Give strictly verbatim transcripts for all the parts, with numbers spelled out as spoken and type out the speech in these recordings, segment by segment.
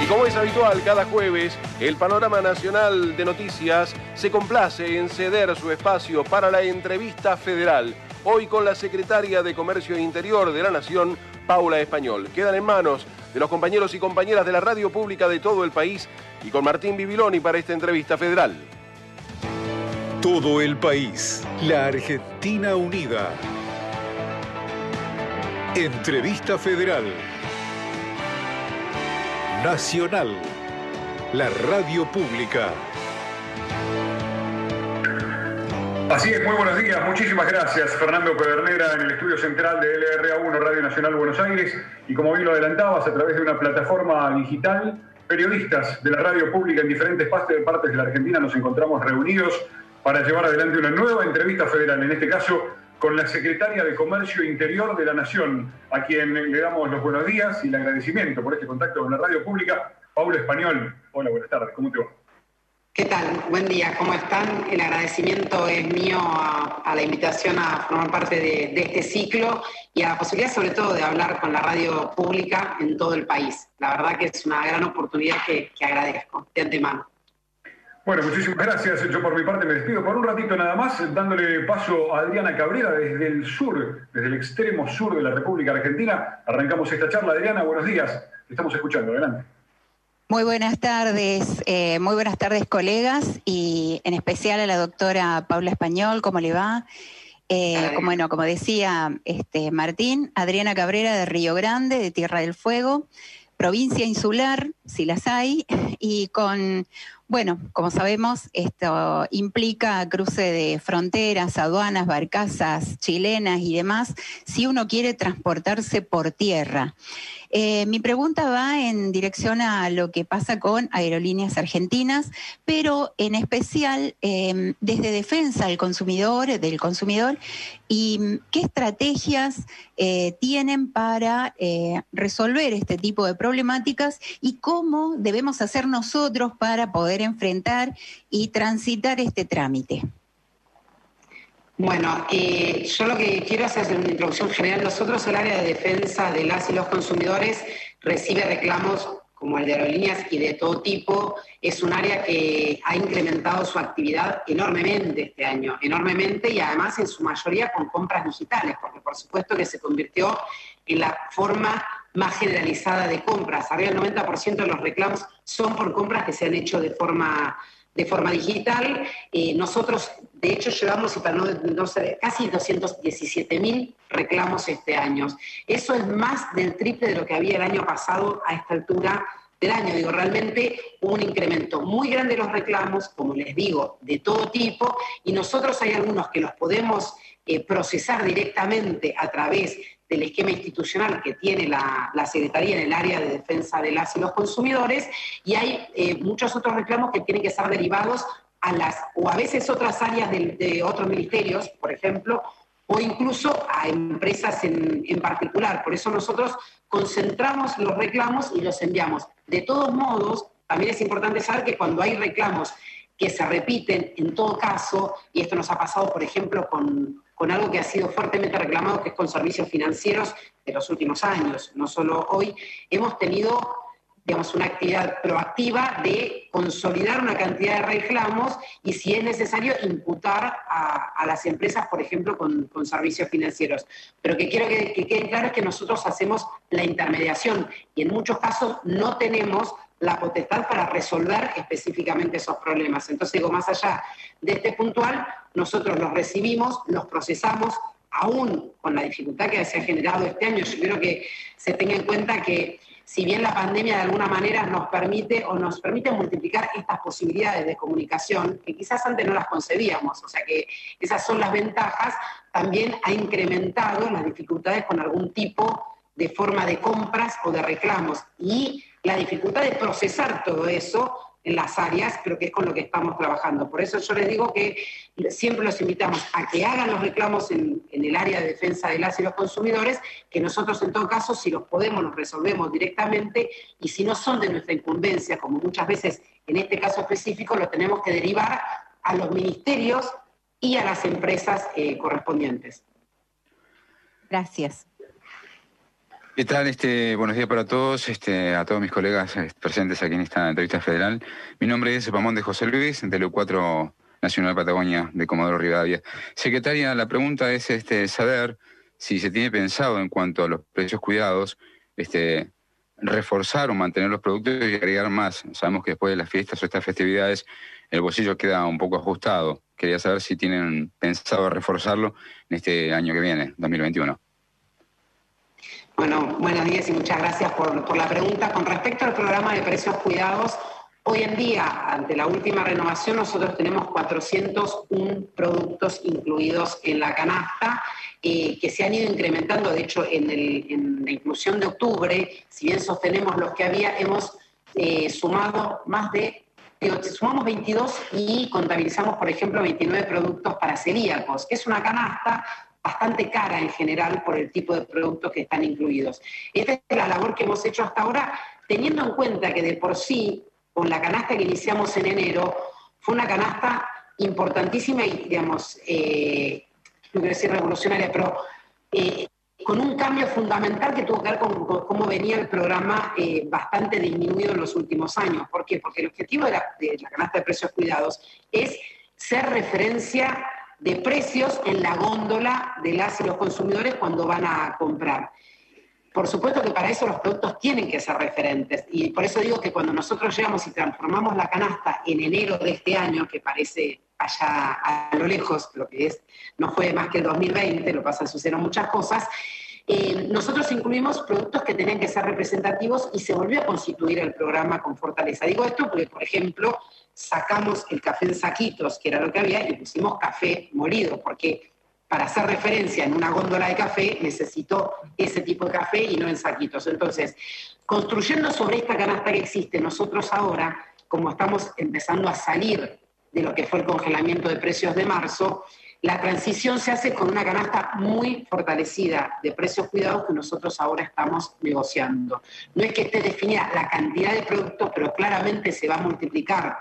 Y como es habitual, cada jueves, el Panorama Nacional de Noticias se complace en ceder su espacio para la entrevista federal. Hoy con la secretaria de Comercio Interior de la Nación, Paula Español. Quedan en manos de los compañeros y compañeras de la radio pública de todo el país y con Martín Bibiloni para esta entrevista federal. Todo el país, la Argentina unida. Entrevista federal. Nacional, la radio pública. Así es, muy buenos días, muchísimas gracias Fernando Pedernera en el estudio central de L R A uno Radio Nacional Buenos Aires, y como bien lo adelantabas, a través de una plataforma digital, periodistas de la radio pública en diferentes partes de la Argentina nos encontramos reunidos para llevar adelante una nueva entrevista federal, en este caso con la secretaria de Comercio Interior de la Nación, a quien le damos los buenos días y el agradecimiento por este contacto con la radio pública, Paula Español. Hola, buenas tardes, ¿cómo te va? ¿Qué tal? Buen día, ¿cómo están? El agradecimiento es mío a, a la invitación a formar parte de, de este ciclo y a la posibilidad sobre todo de hablar con la radio pública en todo el país. La verdad que es una gran oportunidad que, que agradezco de antemano. Bueno, muchísimas gracias. Yo por mi parte me despido por un ratito nada más, dándole paso a Adriana Cabrera desde el sur, desde el extremo sur de la República Argentina. Arrancamos esta charla. Adriana, buenos días. Te estamos escuchando. Adelante. Muy buenas tardes, eh, muy buenas tardes colegas y en especial a la doctora Paula Español, ¿cómo le va? Eh, como, bueno, como decía este, Martín, Adriana Cabrera de Río Grande, de Tierra del Fuego, provincia insular, si las hay, y con, bueno, como sabemos, esto implica cruce de fronteras, aduanas, barcazas chilenas y demás, si uno quiere transportarse por tierra. Eh, mi pregunta va en dirección a lo que pasa con Aerolíneas Argentinas, pero en especial eh, desde defensa del consumidor, del consumidor, y qué estrategias eh, tienen para eh, resolver este tipo de problemáticas y cómo debemos hacer nosotros para poder enfrentar y transitar este trámite. Bueno, eh, yo lo que quiero hacer es una introducción general. Nosotros, el área de defensa de las y los consumidores, recibe reclamos como el de aerolíneas y de todo tipo. Es un área que ha incrementado su actividad enormemente este año, enormemente, y además en su mayoría con compras digitales, porque por supuesto que se convirtió en la forma más generalizada de compras. Arriba del noventa por ciento de los reclamos son por compras que se han hecho de forma... de forma digital. Eh, nosotros, de hecho, llevamos y para no, no sé, casi doscientos diecisiete mil reclamos este año. Eso es más del triple de lo que había el año pasado a esta altura del año. Digo, realmente hubo un incremento muy grande de los reclamos, como les digo, de todo tipo, y nosotros hay algunos que los podemos eh, procesar directamente a través del esquema institucional que tiene la, la Secretaría en el área de defensa de las y los consumidores, y hay eh, muchos otros reclamos que tienen que ser derivados a las, o a veces otras áreas de, de otros ministerios, por ejemplo, o incluso a empresas en, en particular. Por eso nosotros concentramos los reclamos y los enviamos. De todos modos, también es importante saber que cuando hay reclamos que se repiten, en todo caso, y esto nos ha pasado, por ejemplo, con, con algo que ha sido fuertemente reclamado, que es con servicios financieros de los últimos años, no solo hoy, hemos tenido, digamos, una actividad proactiva de consolidar una cantidad de reclamos y, si es necesario, imputar a, a las empresas, por ejemplo, con, con servicios financieros. Pero que quiero que, que quede claro es que nosotros hacemos la intermediación y en muchos casos no tenemos la potestad para resolver específicamente esos problemas. Entonces, digo, más allá de este puntual, nosotros los recibimos, los procesamos, aún con la dificultad que se ha generado este año. Yo quiero que se tenga en cuenta que, si bien la pandemia de alguna manera nos permite o nos permite multiplicar estas posibilidades de comunicación, que quizás antes no las concebíamos, o sea que esas son las ventajas, también ha incrementado las dificultades con algún tipo de forma de compras o de reclamos, y la dificultad de procesar todo eso en las áreas, pero que es con lo que estamos trabajando. Por eso yo les digo que siempre los invitamos a que hagan los reclamos en, en el área de defensa de las y los consumidores, que nosotros en todo caso, si los podemos, los resolvemos directamente, y si no son de nuestra incumbencia, como muchas veces en este caso específico, lo tenemos que derivar a los ministerios y a las empresas eh, correspondientes. Gracias. ¿Qué tal? Este, buenos días para todos, este, a todos mis colegas eh, presentes aquí en esta entrevista federal. Mi nombre es Pamón de José Luis, del U cuatro Nacional Patagonia de Comodoro Rivadavia. Secretaria, la pregunta es este, saber si se tiene pensado en cuanto a los precios cuidados, este, reforzar o mantener los productos y agregar más. Sabemos que después de las fiestas o estas festividades el bolsillo queda un poco ajustado. Quería saber si tienen pensado reforzarlo en este año que viene, dos mil veintiuno. Bueno, buenos días y muchas gracias por, por la pregunta. Con respecto al programa de precios cuidados, hoy en día, ante la última renovación, nosotros tenemos cuatrocientos uno productos incluidos en la canasta, eh, que se han ido incrementando. De hecho, en, el, en la inclusión de octubre, si bien sostenemos los que había, hemos eh, sumado más de, digo, sumamos veintidós y contabilizamos, por ejemplo, veintinueve productos para celíacos, que es una canasta bastante cara en general por el tipo de productos que están incluidos. Esta es la labor que hemos hecho hasta ahora, teniendo en cuenta que de por sí, con la canasta que iniciamos en enero, fue una canasta importantísima y, digamos, eh, no quiero decir revolucionaria, pero eh, con un cambio fundamental que tuvo que ver con, con cómo venía el programa eh, bastante disminuido en los últimos años. ¿Por qué? Porque el objetivo de la, de la canasta de precios cuidados es ser referencia de precios en la góndola de las y los consumidores cuando van a comprar. Por supuesto que para eso los productos tienen que ser referentes, y por eso digo que cuando nosotros llegamos y transformamos la canasta en enero de este año, que parece allá a lo lejos, lo que es, no fue más que el dos mil veinte, lo pasa, sucedieron muchas cosas, eh, nosotros incluimos productos que tenían que ser representativos y se volvió a constituir el programa con fortaleza. Digo esto porque, por ejemplo, sacamos el café en saquitos, que era lo que había, y pusimos café molido, porque para hacer referencia en una góndola de café necesito ese tipo de café y no en saquitos. Entonces, construyendo sobre esta canasta que existe, nosotros ahora, como estamos empezando a salir de lo que fue el congelamiento de precios de marzo, la transición se hace con una canasta muy fortalecida de precios cuidados que nosotros ahora estamos negociando. No es que esté definida la cantidad de productos, pero claramente se va a multiplicar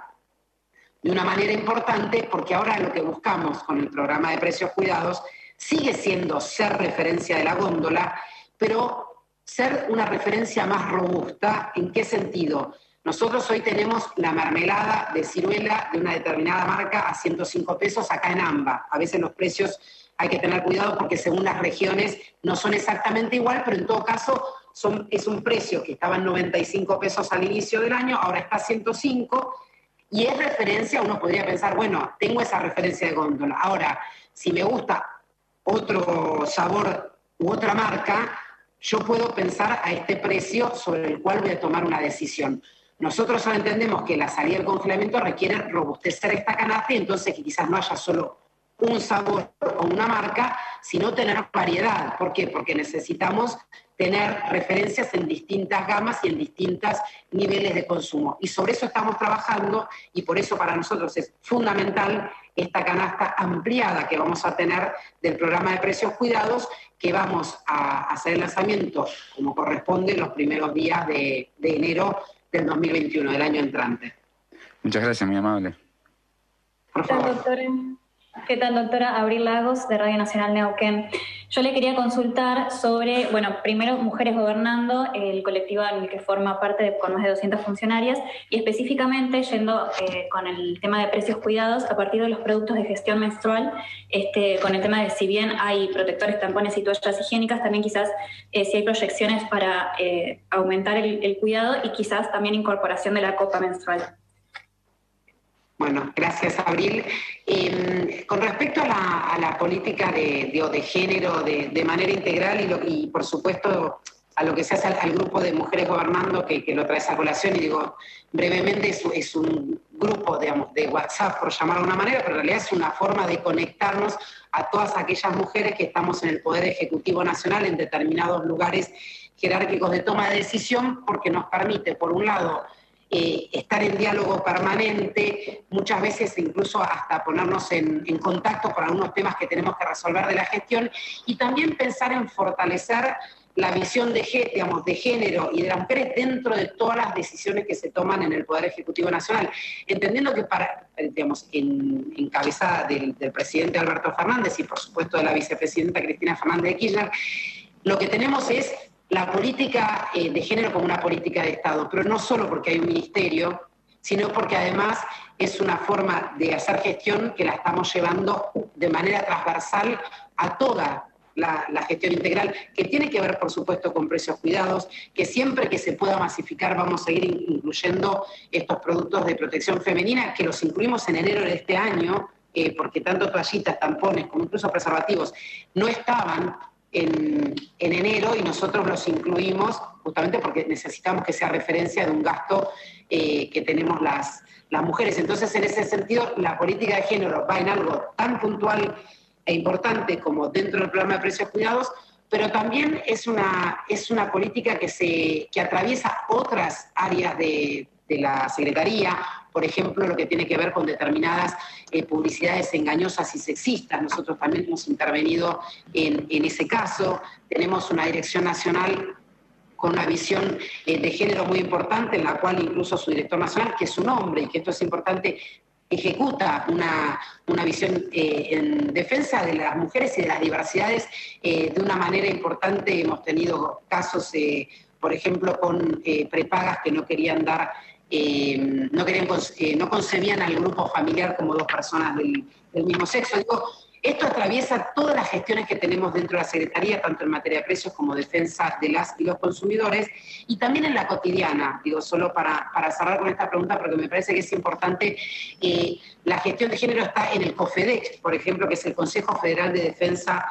de una manera importante, porque ahora lo que buscamos con el programa de precios cuidados sigue siendo ser referencia de la góndola, pero ser una referencia más robusta. ¿En qué sentido? Nosotros hoy tenemos la mermelada de ciruela de una determinada marca a ciento cinco pesos acá en AMBA. A veces los precios hay que tener cuidado porque según las regiones no son exactamente igual, pero en todo caso son, es un precio que estaba en noventa y cinco pesos al inicio del año, ahora está a ciento cinco. Y es referencia, uno podría pensar, bueno, tengo esa referencia de góndola. Ahora, si me gusta otro sabor u otra marca, yo puedo pensar a este precio sobre el cual voy a tomar una decisión. Nosotros ahora entendemos que la salida del congelamiento requiere robustecer esta canasta, y entonces que quizás no haya solo un sabor o una marca, sino tener variedad. ¿Por qué? Porque necesitamos tener referencias en distintas gamas y en distintos niveles de consumo. Y sobre eso estamos trabajando, y por eso para nosotros es fundamental esta canasta ampliada que vamos a tener del programa de precios cuidados, que vamos a hacer el lanzamiento, como corresponde, los primeros días de, de enero del dos mil veintiuno, del año entrante. Muchas gracias, muy amable. Por favor. ¿Qué tal, doctora? Abril Lagos, de Radio Nacional Neuquén. Yo le quería consultar sobre, bueno, primero Mujeres Gobernando, el colectivo en el que forma parte de, con más de doscientas funcionarias, y específicamente yendo eh, con el tema de precios cuidados a partir de los productos de gestión menstrual, este, con el tema de si bien hay protectores, tampones y toallas higiénicas, también quizás eh, si hay proyecciones para eh, aumentar el, el cuidado y quizás también incorporación de la copa menstrual. Bueno, gracias, Abril. Eh, con respecto a la, a la política de, de, de género de, de manera integral y, lo, y, por supuesto, a lo que se hace al, al grupo de Mujeres Gobernando, que, que lo trae esa colación, y digo, brevemente es, es un grupo, digamos, de WhatsApp, por llamarlo de una manera, pero en realidad es una forma de conectarnos a todas aquellas mujeres que estamos en el Poder Ejecutivo Nacional en determinados lugares jerárquicos de toma de decisión, porque nos permite, por un lado, Eh, estar en diálogo permanente, muchas veces incluso hasta ponernos en, en contacto por algunos temas que tenemos que resolver de la gestión, y también pensar en fortalecer la visión de, digamos, de género y de las mujeres dentro de todas las decisiones que se toman en el Poder Ejecutivo Nacional, entendiendo que para, digamos, en, en cabeza del, del presidente Alberto Fernández y por supuesto de la vicepresidenta Cristina Fernández de Kirchner, lo que tenemos es la política eh, de género como una política de Estado, pero no solo porque hay un ministerio, sino porque además es una forma de hacer gestión que la estamos llevando de manera transversal a toda la, la gestión integral, que tiene que ver, por supuesto, con precios cuidados, que siempre que se pueda masificar vamos a seguir incluyendo estos productos de protección femenina, que los incluimos en enero de este año, eh, porque tanto toallitas, tampones, como incluso preservativos, no estaban en, en enero y nosotros los incluimos justamente porque necesitamos que sea referencia de un gasto eh, que tenemos las, las mujeres. Entonces, en ese sentido, la política de género va en algo tan puntual e importante como dentro del programa de precios cuidados, pero también es una, es una política que, se, que atraviesa otras áreas de, de la Secretaría, por ejemplo, lo que tiene que ver con determinadas eh, publicidades engañosas y sexistas. Nosotros también hemos intervenido en, en ese caso. Tenemos una dirección nacional con una visión eh, de género muy importante, en la cual incluso su director nacional, que es un hombre, y que esto es importante, ejecuta una, una visión eh, en defensa de las mujeres y de las diversidades eh, de una manera importante. Hemos tenido casos, eh, por ejemplo, con eh, prepagas que no querían dar, eh, no, querían, eh, no concebían al grupo familiar como dos personas del, del mismo sexo. Digo, esto atraviesa todas las gestiones que tenemos dentro de la Secretaría, tanto en materia de precios como defensa de las y los consumidores, y también en la cotidiana. Digo, solo para, para cerrar con esta pregunta, porque me parece que es importante, eh, la gestión de género está en el COFEDEX, por ejemplo, que es el Consejo Federal de Defensa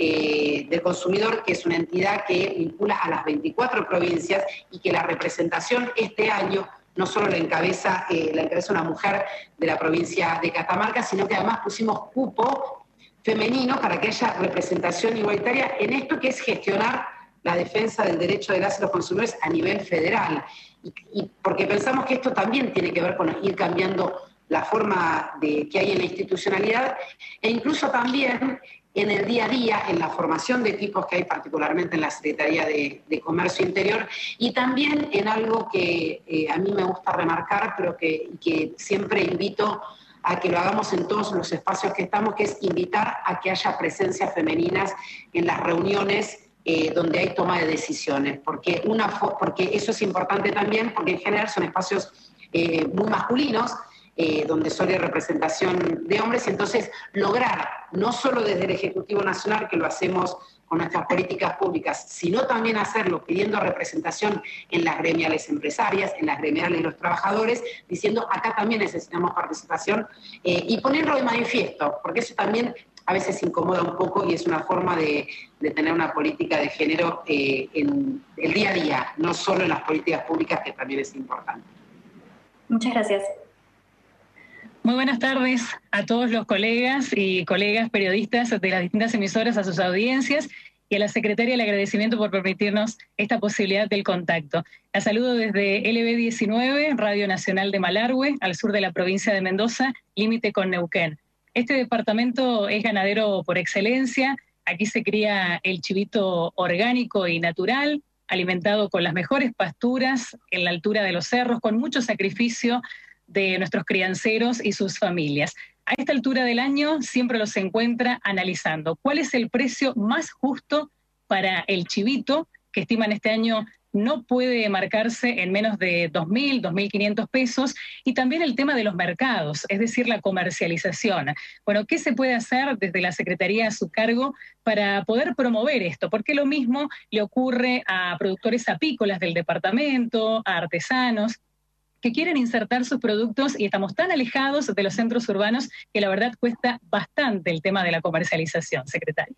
eh, del Consumidor, que es una entidad que vincula a las veinticuatro provincias y que la representación este año no solo la encabeza, eh, la encabeza una mujer de la provincia de Catamarca, sino que además pusimos cupo femenino para que haya representación igualitaria en esto que es gestionar la defensa del derecho de las y los consumidores a nivel federal. Y, y porque pensamos que esto también tiene que ver con ir cambiando la forma de, que hay en la institucionalidad e incluso también en el día a día, en la formación de equipos que hay particularmente en la Secretaría de, de Comercio Interior, y también en algo que eh, a mí me gusta remarcar, pero que, que siempre invito a que lo hagamos en todos los espacios que estamos, que es invitar a que haya presencias femeninas en las reuniones eh, donde hay toma de decisiones, porque, una porque eso es importante también, porque en general son espacios eh, muy masculinos, eh, donde solo hay representación de hombres, y entonces lograr, no solo desde el Ejecutivo Nacional, que lo hacemos con nuestras políticas públicas, sino también hacerlo pidiendo representación en las gremiales empresarias, en las gremiales de los trabajadores, diciendo acá también necesitamos participación eh, y ponerlo de manifiesto, porque eso también a veces incomoda un poco y es una forma de, de tener una política de género eh, en el día a día, no solo en las políticas públicas, que también es importante. Muchas gracias. Muy buenas tardes a todos los colegas y colegas periodistas de las distintas emisoras, a sus audiencias, y a la secretaria el agradecimiento por permitirnos esta posibilidad del contacto. La saludo desde L B diecinueve, Radio Nacional de Malargüe, al sur de la provincia de Mendoza, límite con Neuquén. Este departamento es ganadero por excelencia. Aquí se cría el chivito orgánico y natural, alimentado con las mejores pasturas en la altura de los cerros, con mucho sacrificio de nuestros crianceros y sus familias. A esta altura del año siempre los encuentra analizando cuál es el precio más justo para el chivito, que estiman este año no puede marcarse en menos de dos mil, dos mil quinientos pesos, y también el tema de los mercados, es decir, la comercialización. Bueno, ¿qué se puede hacer desde la Secretaría a su cargo para poder promover esto? Porque lo mismo le ocurre a productores apícolas del departamento, a artesanos, que quieren insertar sus productos, y estamos tan alejados de los centros urbanos que la verdad cuesta bastante el tema de la comercialización, secretaria.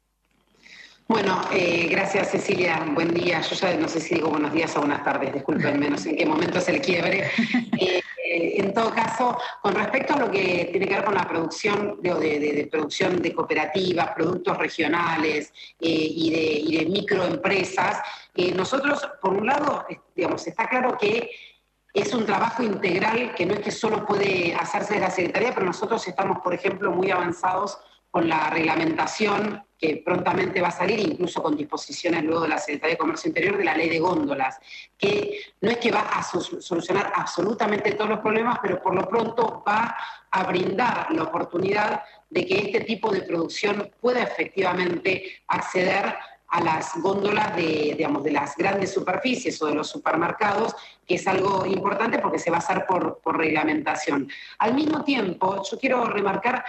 Bueno, eh, gracias Cecilia, buen día. Yo ya no sé si digo buenos días o buenas tardes, discúlpenme, no sé en qué momento es el quiebre. Eh, eh, en todo caso, con respecto a lo que tiene que ver con la producción, de, de, de, de producción de cooperativas, productos regionales eh, y, de, y de microempresas, eh, nosotros, por un lado, digamos, está claro que es un trabajo integral que no es que solo puede hacerse de la Secretaría, pero nosotros estamos, por ejemplo, muy avanzados con la reglamentación que prontamente va a salir, incluso con disposiciones luego de la Secretaría de Comercio Interior, de la ley de góndolas, que no es que va a solucionar absolutamente todos los problemas, pero por lo pronto va a brindar la oportunidad de que este tipo de producción pueda efectivamente acceder a las góndolas de, digamos, de las grandes superficies o de los supermercados, que es algo importante porque se va a hacer por, por reglamentación. Al mismo tiempo, yo quiero remarcar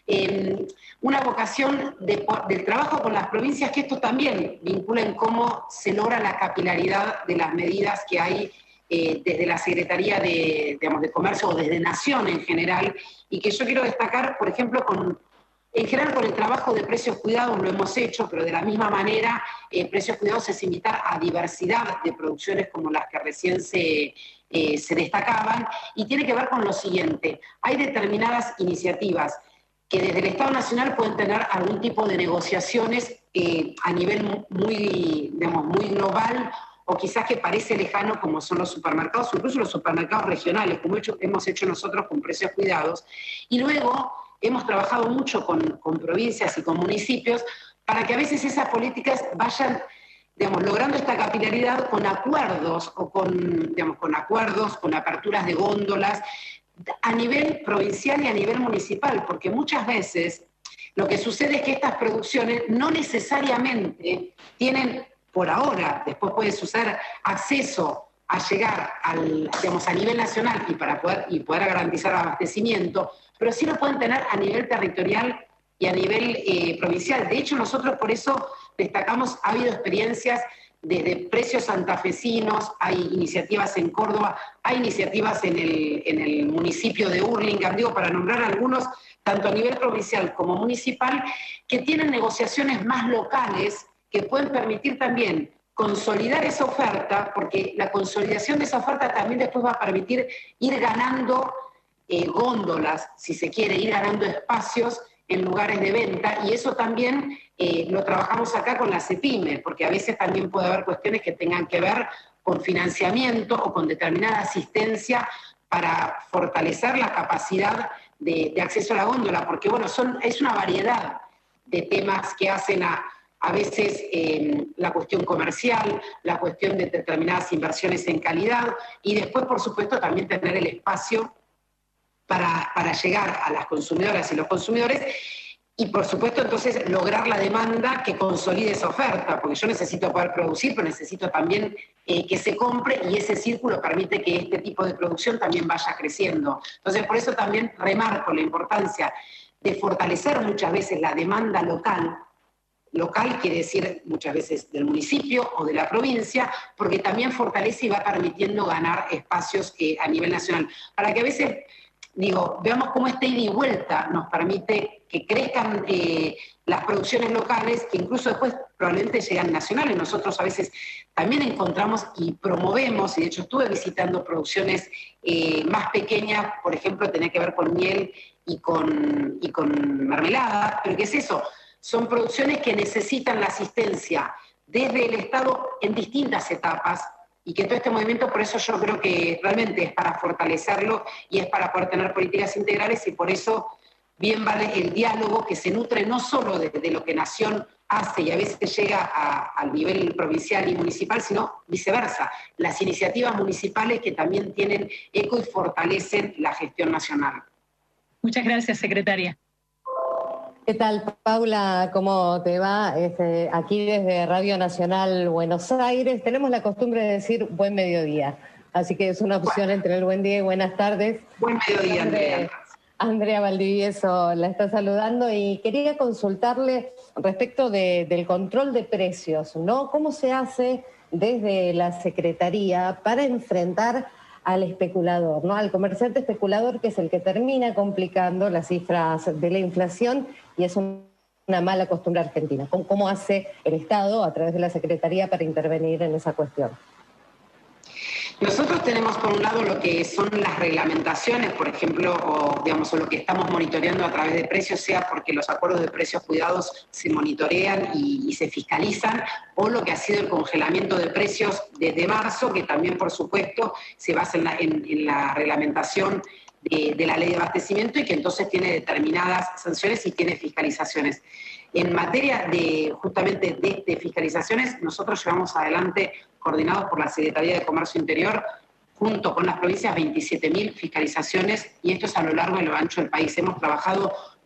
eh, una vocación de, del trabajo con las provincias, que esto también vincula en cómo se logra la capilaridad de las medidas que hay eh, desde la Secretaría de, digamos, de Comercio o desde Nación en general, y que yo quiero destacar, por ejemplo, con... En general, con el trabajo de Precios Cuidados lo hemos hecho, pero de la misma manera, eh, Precios Cuidados es invitar a diversidad de producciones como las que recién se, eh, se destacaban, y tiene que ver con lo siguiente. Hay determinadas iniciativas que desde el Estado Nacional pueden tener algún tipo de negociaciones eh, a nivel muy, digamos, muy global, o quizás que parece lejano, como son los supermercados, o incluso los supermercados regionales, como hecho, hemos hecho nosotros con Precios Cuidados, y luego hemos trabajado mucho con, con provincias y con municipios para que a veces esas políticas vayan, digamos, logrando esta capilaridad con acuerdos o con, digamos, con acuerdos, con aperturas de góndolas a nivel provincial y a nivel municipal, porque muchas veces lo que sucede es que estas producciones no necesariamente tienen, por ahora, después puede suceder, acceso a llegar al, digamos, a nivel nacional y para poder, y poder garantizar abastecimiento, pero sí lo pueden tener a nivel territorial y a nivel eh, provincial. De hecho, nosotros por eso destacamos, ha habido experiencias desde precios santafesinos, hay iniciativas en Córdoba, hay iniciativas en el, en el municipio de Hurlingham, digo, para nombrar algunos, tanto a nivel provincial como municipal, que tienen negociaciones más locales que pueden permitir también consolidar esa oferta, porque la consolidación de esa oferta también después va a permitir ir ganando eh, góndolas, si se quiere, ir ganando espacios en lugares de venta, y eso también eh, lo trabajamos acá con la CEPIME, porque a veces también puede haber cuestiones que tengan que ver con financiamiento o con determinada asistencia para fortalecer la capacidad de, de acceso a la góndola, porque bueno, son, es una variedad de temas que hacen a a veces eh, la cuestión comercial, la cuestión de determinadas inversiones en calidad, y después, por supuesto, también tener el espacio para, para llegar a las consumidoras y los consumidores, y por supuesto, entonces, lograr la demanda que consolide esa oferta, porque yo necesito poder producir, pero necesito también eh, que se compre, y ese círculo permite que este tipo de producción también vaya creciendo. Entonces, por eso también remarco la importancia de fortalecer muchas veces la demanda local. Local quiere decir muchas veces del municipio o de la provincia, porque también fortalece y va permitiendo ganar espacios eh, a nivel nacional. Para que a veces, digo, veamos cómo esta ida y vuelta nos permite que crezcan eh, las producciones locales, que incluso después probablemente llegan nacionales. Nosotros a veces también encontramos y promovemos, y de hecho estuve visitando producciones eh, más pequeñas, por ejemplo, tenía que ver con miel y con, y con mermelada, pero ¿qué es eso? Son producciones que necesitan la asistencia desde el Estado en distintas etapas, y que todo este movimiento, por eso yo creo que realmente es para fortalecerlo y es para poder tener políticas integrales, y por eso bien vale el diálogo que se nutre no solo de, de lo que Nación hace y a veces llega a, al nivel provincial y municipal, sino viceversa, las iniciativas municipales que también tienen eco y fortalecen la gestión nacional. Muchas gracias, secretaria. ¿Qué tal, Paula? ¿Cómo te va? Este, aquí desde Radio Nacional Buenos Aires tenemos la costumbre de decir buen mediodía, así que es una opción bueno. entre el buen día y buenas tardes. Buen mediodía, Andrea. Andrea Valdivieso la está saludando, y quería consultarle respecto de, del control de precios, ¿no? ¿Cómo se hace desde la Secretaría para enfrentar al especulador, ¿no? Al comerciante especulador, que es el que termina complicando las cifras de la inflación, y es un, una mala costumbre argentina? ¿Cómo, ¿Cómo hace el Estado a través de la Secretaría para intervenir en esa cuestión? Nosotros tenemos por un lado lo que son las reglamentaciones, por ejemplo, o digamos, o lo que estamos monitoreando a través de precios, sea porque los acuerdos de precios cuidados se monitorean y, y se fiscalizan, o lo que ha sido el congelamiento de precios desde marzo, que también, por supuesto, se basa en la, en, en la reglamentación de, de la ley de abastecimiento, y que entonces tiene determinadas sanciones y tiene fiscalizaciones. En materia de justamente de, de fiscalizaciones, nosotros llevamos adelante, coordinados por la Secretaría de Comercio Interior, junto con las provincias, veintisiete mil fiscalizaciones, y esto es a lo largo y lo ancho del país. Hemos trabajado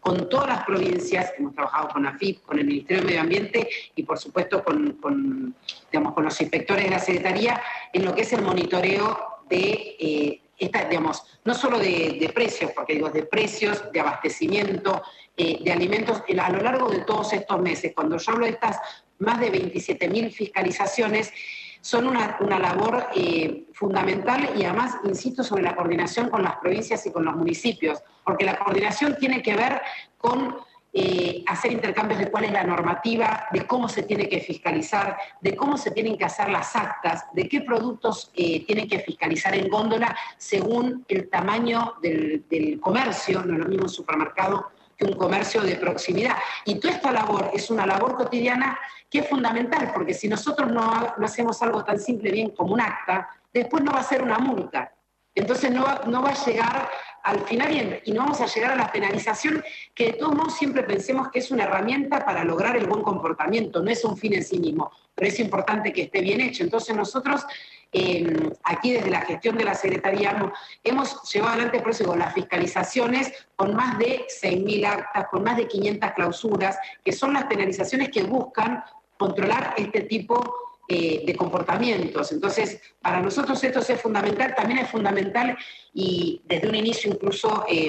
con todas las provincias, hemos trabajado con A F I P, con el Ministerio de Medio Ambiente y por supuesto con, con, digamos, con los inspectores de la Secretaría en lo que es el monitoreo de, eh, esta, digamos, no solo de, de precios, porque digo, de precios, de abastecimiento, eh, de alimentos, a lo largo de todos estos meses. Cuando yo hablo de estas más de veintisiete mil fiscalizaciones, son una, una labor eh, fundamental y además, insisto, sobre la coordinación con las provincias y con los municipios, porque la coordinación tiene que ver con eh, hacer intercambios de cuál es la normativa, de cómo se tiene que fiscalizar, de cómo se tienen que hacer las actas, de qué productos eh, tienen que fiscalizar en góndola según el tamaño del, del comercio, no es lo mismo un supermercado que un comercio de proximidad. Y toda esta labor es una labor cotidiana que es fundamental, porque si nosotros no, no hacemos algo tan simple bien como un acta, después no va a ser una multa. Entonces no va, no va a llegar al final bien, y no vamos a llegar a la penalización, que de todos modos siempre pensemos que es una herramienta para lograr el buen comportamiento, no es un fin en sí mismo, pero es importante que esté bien hecho. Entonces nosotros, eh, aquí desde la gestión de la Secretaría, hemos, hemos llevado adelante, por eso digo, las fiscalizaciones con más de seis mil actas, con más de quinientas clausuras, que son las penalizaciones que buscan controlar este tipo Eh, de comportamientos. Entonces, para nosotros esto es fundamental, también es fundamental y desde un inicio incluso eh,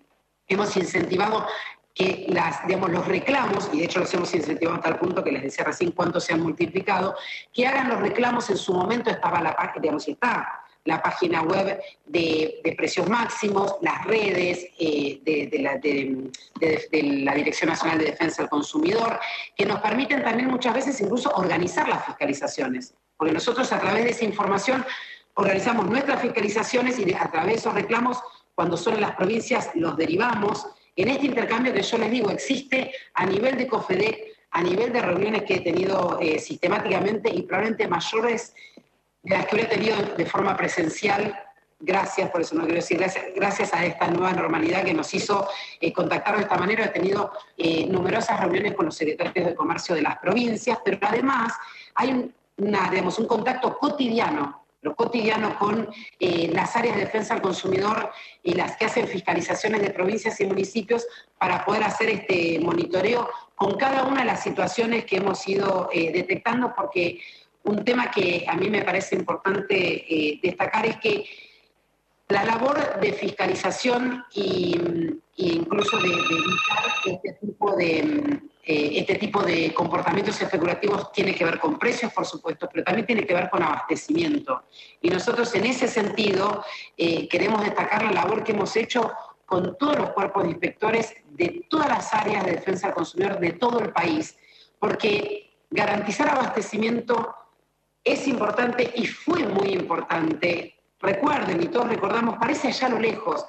hemos incentivado que las, digamos, los reclamos, y de hecho los hemos incentivado a tal punto que les decía recién cuánto se han multiplicado, que hagan los reclamos. En su momento estaba la página, digamos, está la página web de, de precios máximos, las redes eh, de, de, la, de, de, de la Dirección Nacional de Defensa del Consumidor, que nos permiten también muchas veces incluso organizar las fiscalizaciones, porque nosotros a través de esa información organizamos nuestras fiscalizaciones y de, a través de esos reclamos, cuando son en las provincias, los derivamos. En este intercambio que yo les digo, existe a nivel de COFEDEC, a nivel de reuniones que he tenido eh, sistemáticamente y probablemente mayores de las que hubiera tenido de forma presencial, gracias, por eso no quiero decir gracias, gracias a esta nueva normalidad que nos hizo eh, contactar de esta manera. He tenido eh, numerosas reuniones con los secretarios de comercio de las provincias, pero además hay un, una, digamos, un contacto cotidiano, lo cotidiano con eh, las áreas de defensa al consumidor y las que hacen fiscalizaciones de provincias y municipios para poder hacer este monitoreo con cada una de las situaciones que hemos ido eh, detectando, porque un tema que a mí me parece importante eh, destacar es que la labor de fiscalización y, y incluso de, de evitar este tipo de, eh, este tipo de comportamientos especulativos tiene que ver con precios, por supuesto, pero también tiene que ver con abastecimiento. Y nosotros en ese sentido eh, queremos destacar la labor que hemos hecho con todos los cuerpos de inspectores de todas las áreas de defensa del consumidor de todo el país, porque garantizar abastecimiento es importante y fue muy importante. Recuerden, y todos recordamos, parece allá a lo lejos,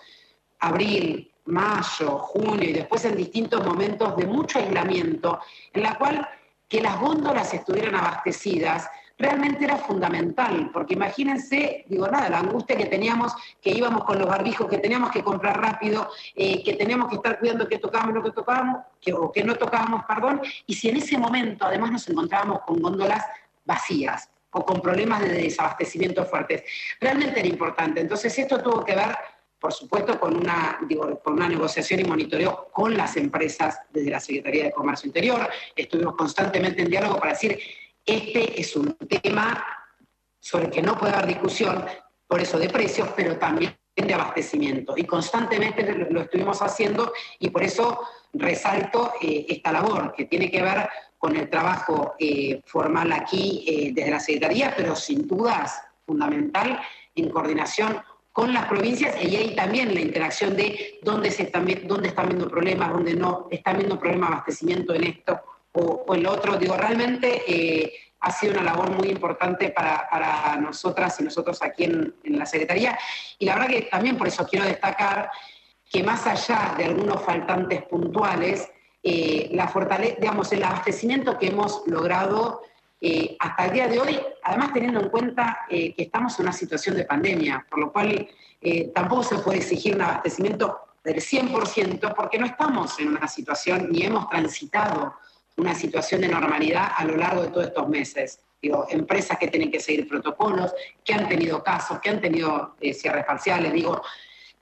abril, mayo, junio y después en distintos momentos de mucho aislamiento, en la cual que las góndolas estuvieran abastecidas realmente era fundamental, porque imagínense, digo nada, la angustia que teníamos, que íbamos con los barbijos, que teníamos que comprar rápido, eh, que teníamos que estar cuidando que tocábamos lo que tocábamos, que, o que no tocábamos, perdón, y si en ese momento además nos encontrábamos con góndolas vacías, o con problemas de desabastecimiento fuertes. Realmente era importante. Entonces esto tuvo que ver, por supuesto, con una, digo, con una negociación y monitoreo con las empresas desde la Secretaría de Comercio Interior. Estuvimos constantemente en diálogo para decir, este es un tema sobre el que no puede haber discusión, por eso de precios, pero también de abastecimiento. Y constantemente lo, lo estuvimos haciendo y por eso resalto eh, esta labor, que tiene que ver con el trabajo eh, formal aquí eh, desde la Secretaría, pero sin dudas fundamental en coordinación con las provincias, y ahí también la interacción de dónde, se están, dónde están viendo problemas, dónde no están viendo problemas de abastecimiento en esto o, o en lo otro. Digo, realmente eh, ha sido una labor muy importante para, para nosotras y nosotros aquí en, en la Secretaría, y la verdad que también por eso quiero destacar que más allá de algunos faltantes puntuales, Eh, la fortaleza, digamos, el abastecimiento que hemos logrado eh, hasta el día de hoy, además teniendo en cuenta eh, que estamos en una situación de pandemia, por lo cual eh, tampoco se puede exigir un abastecimiento del cien por ciento porque no estamos en una situación ni hemos transitado una situación de normalidad a lo largo de todos estos meses. Digo, empresas que tienen que seguir protocolos, que han tenido casos, que han tenido eh, cierres parciales, digo,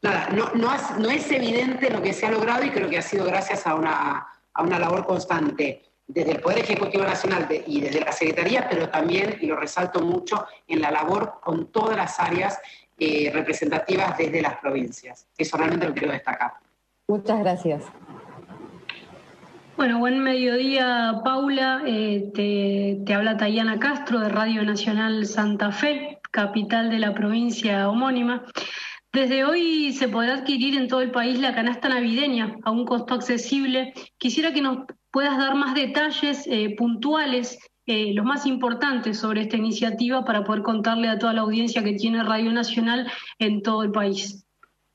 nada, no, no, es, no es evidente lo que se ha logrado y creo que ha sido gracias a una, a una labor constante desde el Poder Ejecutivo Nacional de, y desde la Secretaría, pero también, y lo resalto mucho, en la labor con todas las áreas eh, representativas desde las provincias. Eso realmente lo quiero destacar. Muchas gracias. Bueno, buen mediodía, Paula. Eh, te, te habla Tayana Castro de Radio Nacional Santa Fe, capital de la provincia homónima. Desde hoy se podrá adquirir en todo el país la canasta navideña a un costo accesible. Quisiera que nos puedas dar más detalles eh, puntuales, eh, los más importantes sobre esta iniciativa para poder contarle a toda la audiencia que tiene Radio Nacional en todo el país.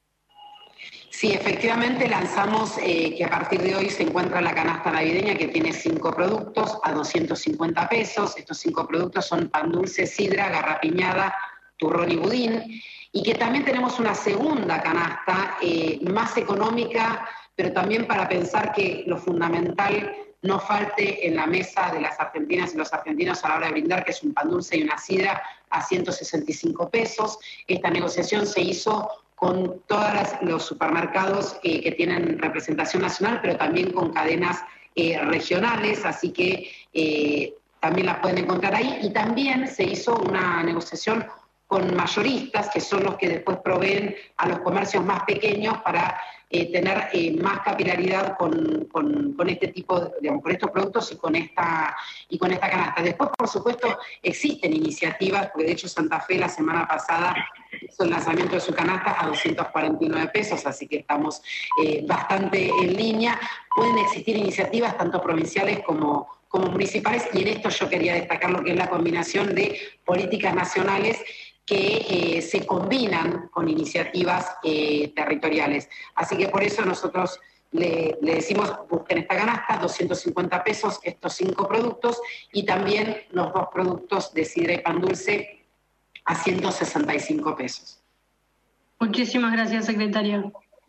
Sí, efectivamente lanzamos eh, que a partir de hoy se encuentra la canasta navideña que tiene cinco productos a doscientos cincuenta pesos. Estos cinco productos son pan dulce, sidra, garrapiñada, turrón y budín. Y que también tenemos una segunda canasta eh, más económica, pero también para pensar que lo fundamental no falte en la mesa de las argentinas y los argentinos a la hora de brindar, que es un pan dulce y una sidra a ciento sesenta y cinco pesos. Esta negociación se hizo con todos los supermercados eh, que tienen representación nacional, pero también con cadenas eh, regionales, así que eh, también las pueden encontrar ahí. Y también se hizo una negociación con mayoristas, que son los que después proveen a los comercios más pequeños para eh, tener eh, más capilaridad con, con, con este tipo, de, digamos, con estos productos y con esta y con esta canasta. Después, por supuesto, existen iniciativas, porque de hecho Santa Fe la semana pasada hizo el lanzamiento de su canasta a doscientos cuarenta y nueve pesos, así que estamos eh, bastante en línea. Pueden existir iniciativas tanto provinciales como como municipales, y en esto yo quería destacar lo que es la combinación de políticas nacionales que eh, se combinan con iniciativas eh, territoriales. Así que por eso nosotros le, le decimos, busquen esta canasta, doscientos cincuenta pesos, estos cinco productos, y también los dos productos de sidra y pan dulce a ciento sesenta y cinco pesos. Muchísimas gracias, secretaria.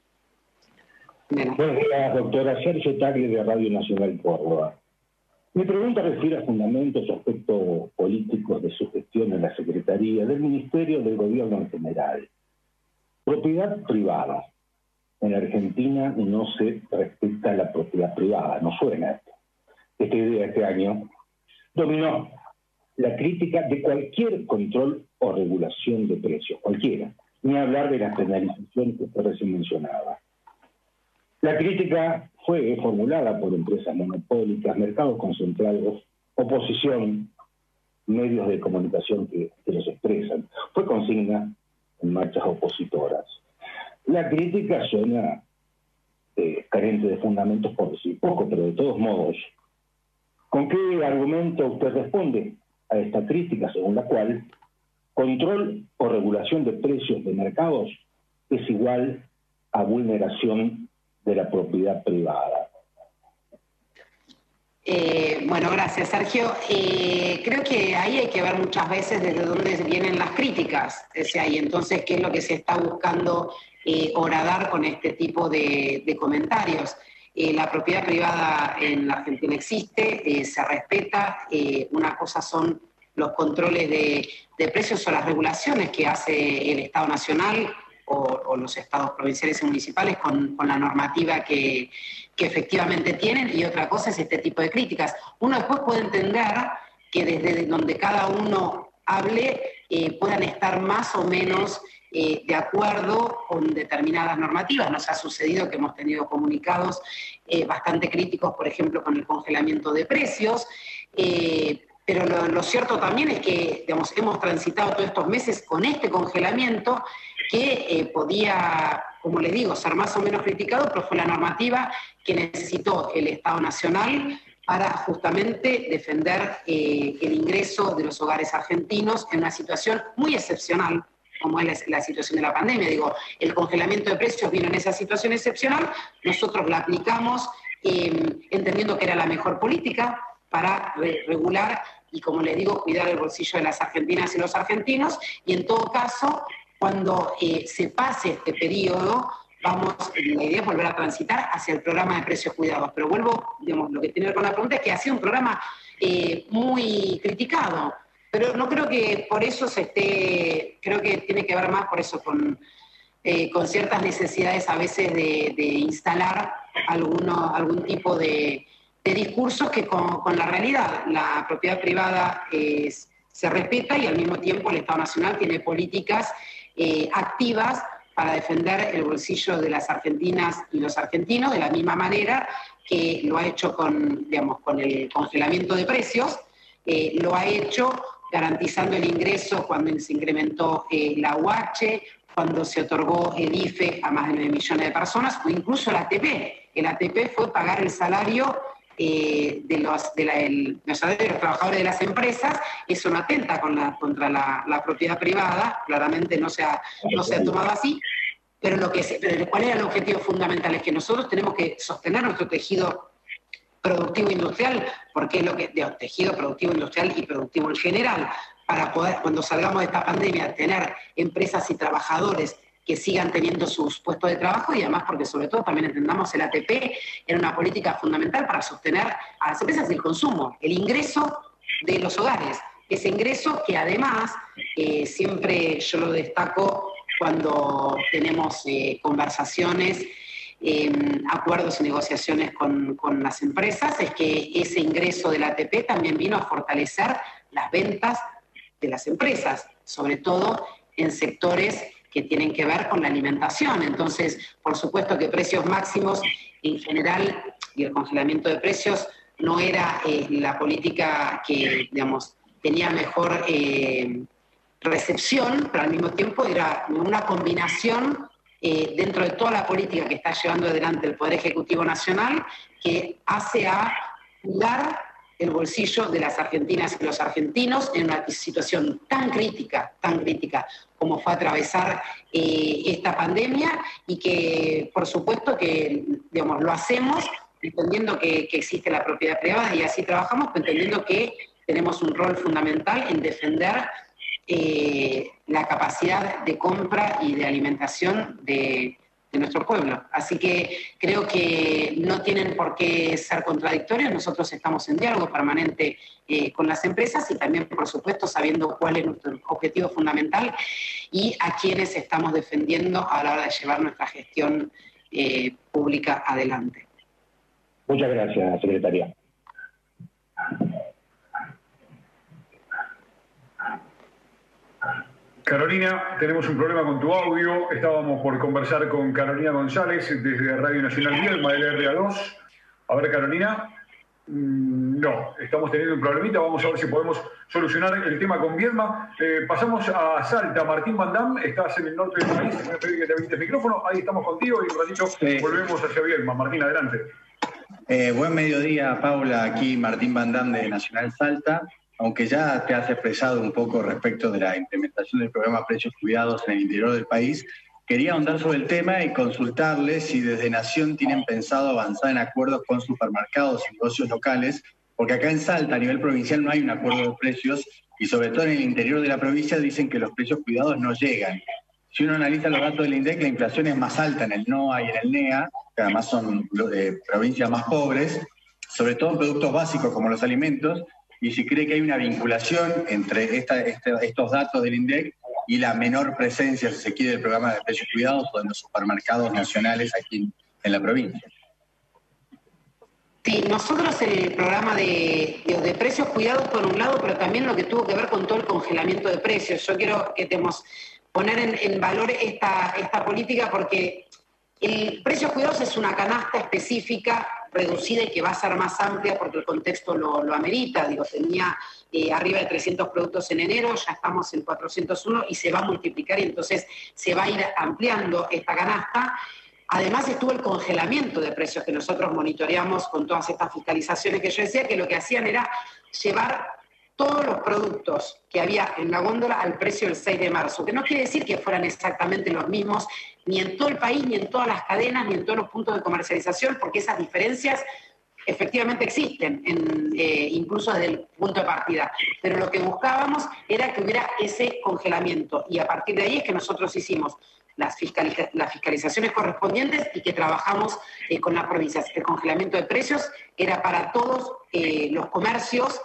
Buenos días, doctora. Sergio Tagle, de Radio Nacional Córdoba. Mi pregunta refiere a fundamentos o aspectos políticos de su gestión en la Secretaría, del Ministerio, del Gobierno en general. Propiedad privada. En Argentina no se respeta la propiedad privada, no suena esto. Esta idea este año dominó la crítica de cualquier control o regulación de precios, cualquiera, ni hablar de la penalización que usted recién mencionaba. La crítica fue formulada por empresas monopólicas, mercados concentrados, oposición, medios de comunicación que, que los expresan. Fue consigna en marchas opositoras. La crítica suena eh, carente de fundamentos por decir poco, pero de todos modos, ¿con qué argumento usted responde a esta crítica según la cual control o regulación de precios de mercados es igual a vulneración de la propiedad privada? Eh, bueno, gracias, Sergio. Eh, creo que ahí hay que ver muchas veces desde dónde vienen las críticas, o sea, y entonces qué es lo que se está buscando eh, horadar con este tipo de, de comentarios. Eh, la propiedad privada en la Argentina existe, eh, se respeta. Eh, una cosa son los controles de, de precios o las regulaciones que hace el Estado Nacional o, o los estados provinciales y municipales con, con la normativa que, que efectivamente tienen, y otra cosa es este tipo de críticas. Uno después puede entender que desde donde cada uno hable eh, puedan estar más o menos eh, de acuerdo con determinadas normativas. Nos ha sucedido que hemos tenido comunicados eh, bastante críticos, por ejemplo, con el congelamiento de precios, eh, pero lo, lo cierto también es que, digamos, hemos transitado todos estos meses con este congelamiento que eh, podía, como les digo, ser más o menos criticado, pero fue la normativa que necesitó el Estado Nacional para justamente defender eh, el ingreso de los hogares argentinos en una situación muy excepcional, como es la, la situación de la pandemia. Digo, el congelamiento de precios vino en esa situación excepcional, nosotros la aplicamos eh, entendiendo que era la mejor política para re regular y, como les digo, cuidar el bolsillo de las argentinas y los argentinos, y en todo caso, cuando eh, se pase este periodo, vamos, la idea es volver a transitar hacia el programa de precios cuidados. Pero vuelvo, digamos, lo que tiene que ver con la pregunta es que ha sido un programa eh, muy criticado, pero no creo que por eso se esté, creo que tiene que ver más por eso con, eh, con ciertas necesidades a veces de, de instalar alguno, algún tipo de, de discursos que con, con la realidad, la propiedad privada es, se respeta y al mismo tiempo el Estado Nacional tiene políticas eh, activas para defender el bolsillo de las argentinas y los argentinos, de la misma manera que lo ha hecho con, digamos, con el congelamiento de precios, eh, lo ha hecho garantizando el ingreso cuando se incrementó eh, la U H, cuando se otorgó el I F E a más de nueve millones de personas, o incluso el A T P. El A T P fue pagar el salario eh, de, los, de, la, el, los salarios de los trabajadores de las empresas. Eso no atenta con la, contra la, la propiedad privada, claramente no se ha, no se ha tomado así. Pero, lo que se, pero ¿cuál era el objetivo fundamental? Es que nosotros tenemos que sostener nuestro tejido productivo industrial, porque es lo que, de, tejido productivo industrial y productivo en general, para poder, cuando salgamos de esta pandemia, tener empresas y trabajadores que sigan teniendo sus puestos de trabajo, y además porque sobre todo también entendamos el A T P era una política fundamental para sostener a las empresas el consumo, el ingreso de los hogares. Ese ingreso que además, eh, siempre yo lo destaco cuando tenemos eh, conversaciones, eh, acuerdos y negociaciones con, con las empresas, es que ese ingreso del A T P también vino a fortalecer las ventas de las empresas, sobre todo en sectores que tienen que ver con la alimentación. Entonces, por supuesto que precios máximos en general y el congelamiento de precios no era eh, la política que, digamos, tenía mejor eh, recepción, pero al mismo tiempo era una combinación eh, dentro de toda la política que está llevando adelante el Poder Ejecutivo Nacional, que hace a cuidar el bolsillo de las argentinas y los argentinos en una situación tan crítica, tan crítica como fue atravesar eh, esta pandemia, y que por supuesto que, digamos, lo hacemos entendiendo que, que existe la propiedad privada y así trabajamos, entendiendo que tenemos un rol fundamental en defender eh, la capacidad de compra y de alimentación de, de nuestro pueblo. Así que creo que no tienen por qué ser contradictorios. Nosotros estamos en diálogo permanente eh, con las empresas y también, por supuesto, sabiendo cuál es nuestro objetivo fundamental y a quienes estamos defendiendo a la hora de llevar nuestra gestión eh, pública adelante. Muchas gracias, secretaria. Carolina, tenemos un problema con tu audio. Estábamos por conversar con Carolina González desde Radio Nacional Viedma, del R A dos. A ver, Carolina. No, estamos teniendo un problemita. Vamos a ver si podemos solucionar el tema con Viedma. Eh, pasamos a Salta. Martín Van Damme, estás en el norte del país. Me pedí que te habilites el micrófono. Ahí estamos contigo y un ratito sí. Volvemos hacia Viedma. Martín, adelante. Eh, buen mediodía, Paula. Aquí Martín Van Damme de Nacional Salta. Aunque ya te has expresado un poco respecto de la implementación del programa Precios Cuidados en el interior del país, quería ahondar sobre el tema y consultarles si desde Nación tienen pensado avanzar en acuerdos con supermercados y negocios locales, porque acá en Salta, a nivel provincial, no hay un acuerdo de precios y sobre todo en el interior de la provincia dicen que los precios cuidados no llegan. Si uno analiza los datos del INDEC, la inflación es más alta en el NOA y en el NEA, que además son eh, provincias más pobres, sobre todo en productos básicos como los alimentos, y si cree que hay una vinculación entre esta, esta, estos datos del INDEC y la menor presencia, si se quiere, del programa de precios cuidados o de los supermercados nacionales aquí en, en la provincia. Sí, nosotros el programa de, de, de precios cuidados por un lado, pero también lo que tuvo que ver con todo el congelamiento de precios. Yo quiero que tenemos, poner en, en valor esta, esta política porque el precios cuidados es una canasta específica reducida y que va a ser más amplia porque el contexto lo, lo amerita. Digo, tenía eh, arriba de trescientos productos en enero, ya estamos en cuatrocientos uno y se va a multiplicar y entonces se va a ir ampliando esta canasta. Además estuvo el congelamiento de precios que nosotros monitoreamos con todas estas fiscalizaciones que yo decía, que lo que hacían era llevar todos los productos que había en la góndola al precio del seis de marzo, que no quiere decir que fueran exactamente los mismos ni en todo el país, ni en todas las cadenas, ni en todos los puntos de comercialización, porque esas diferencias efectivamente existen, en, eh, incluso desde el punto de partida. Pero lo que buscábamos era que hubiera ese congelamiento, y a partir de ahí es que nosotros hicimos las, fiscaliza las fiscalizaciones correspondientes y que trabajamos eh, con las provincias. El congelamiento de precios era para todos eh, los comercios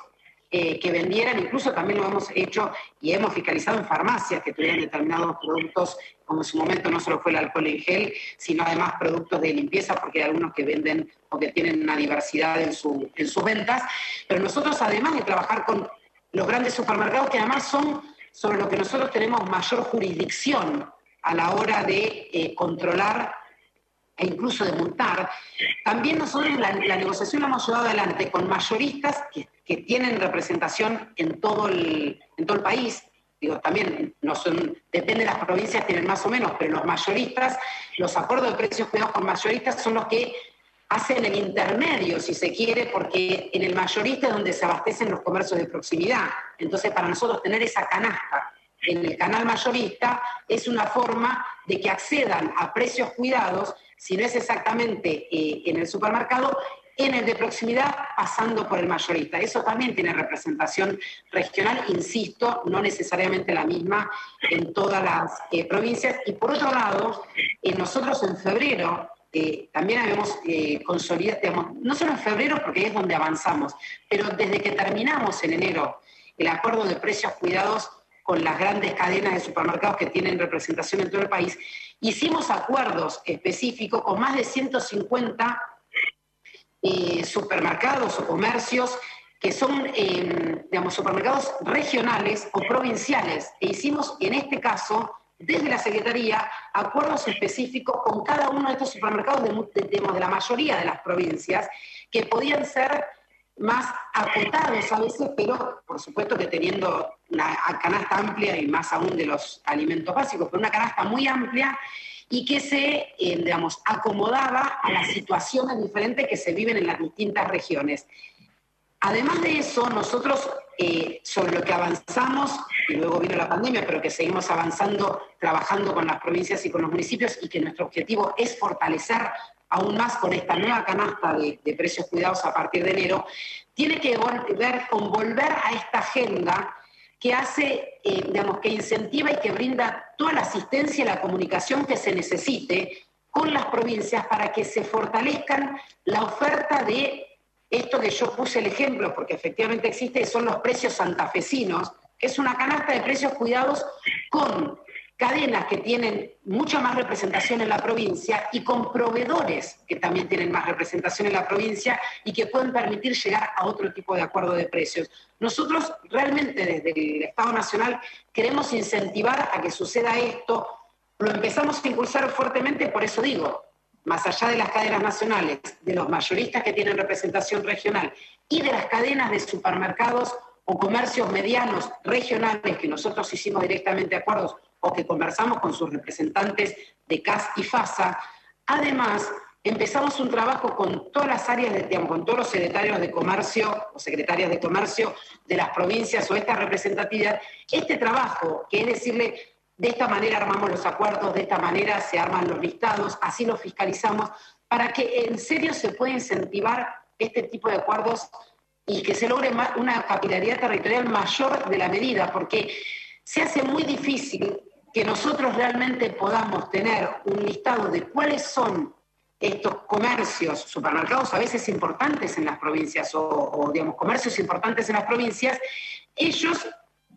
eh, que vendieran, incluso también lo hemos hecho y hemos fiscalizado en farmacias que tuvieran determinados productos, como en su momento no solo fue el alcohol en gel, sino además productos de limpieza, porque hay algunos que venden o que tienen una diversidad en, su, en sus ventas. Pero nosotros, además de trabajar con los grandes supermercados, que además son sobre lo que nosotros tenemos mayor jurisdicción a la hora de eh, controlar e incluso de multar, también nosotros la, la negociación la hemos llevado adelante con mayoristas que, que tienen representación en todo el, en todo el país. Digo, también no son, depende de las provincias, tienen más o menos, pero los mayoristas, los acuerdos de precios cuidados con mayoristas son los que hacen el intermedio, si se quiere, porque en el mayorista es donde se abastecen los comercios de proximidad. Entonces, para nosotros tener esa canasta en el canal mayorista es una forma de que accedan a precios cuidados, si no es exactamente eh, en el supermercado, en el de proximidad, pasando por el mayorista. Eso también tiene representación regional, insisto, no necesariamente la misma en todas las eh, provincias. Y por otro lado, eh, nosotros en febrero eh, también habíamos eh, consolidado, digamos, no solo en febrero porque es donde avanzamos, pero desde que terminamos en enero el acuerdo de precios cuidados con las grandes cadenas de supermercados que tienen representación en todo el país, hicimos acuerdos específicos con más de ciento cincuenta eh, supermercados o comercios que son, eh, digamos, supermercados regionales o provinciales. E hicimos, en este caso, desde la Secretaría, acuerdos específicos con cada uno de estos supermercados de, de, de la mayoría de las provincias, que podían ser más acotados a veces, pero por supuesto que teniendo una canasta amplia y más aún de los alimentos básicos, pero una canasta muy amplia y que se, eh, digamos, acomodaba a las situaciones diferentes que se viven en las distintas regiones. Además de eso, nosotros, eh, sobre lo que avanzamos, y luego vino la pandemia, pero que seguimos avanzando, trabajando con las provincias y con los municipios, y que nuestro objetivo es fortalecer aún más con esta nueva canasta de, de precios cuidados a partir de enero, tiene que ver con volver a esta agenda que hace, eh, digamos, que incentiva y que brinda toda la asistencia y la comunicación que se necesite con las provincias para que se fortalezcan la oferta de esto que yo puse el ejemplo, porque efectivamente existe, son los precios santafesinos, que es una canasta de precios cuidados con cadenas que tienen mucha más representación en la provincia y con proveedores que también tienen más representación en la provincia y que pueden permitir llegar a otro tipo de acuerdo de precios. Nosotros realmente desde el Estado Nacional queremos incentivar a que suceda esto. Lo empezamos a impulsar fuertemente, por eso digo, más allá de las cadenas nacionales, de los mayoristas que tienen representación regional y de las cadenas de supermercados o comercios medianos regionales que nosotros hicimos directamente acuerdos o que conversamos con sus representantes de C A S y FASA. Además, empezamos un trabajo con todas las áreas, de, digamos, con todos los secretarios de comercio o secretarias de comercio de las provincias o esta representatividad. Este trabajo, que es decirle, de esta manera armamos los acuerdos, de esta manera se arman los listados, así los fiscalizamos, para que en serio se pueda incentivar este tipo de acuerdos y que se logre una capilaridad territorial mayor de la medida, porque se hace muy difícil que nosotros realmente podamos tener un listado de cuáles son estos comercios, supermercados a veces importantes en las provincias o, o digamos, comercios importantes en las provincias, ellos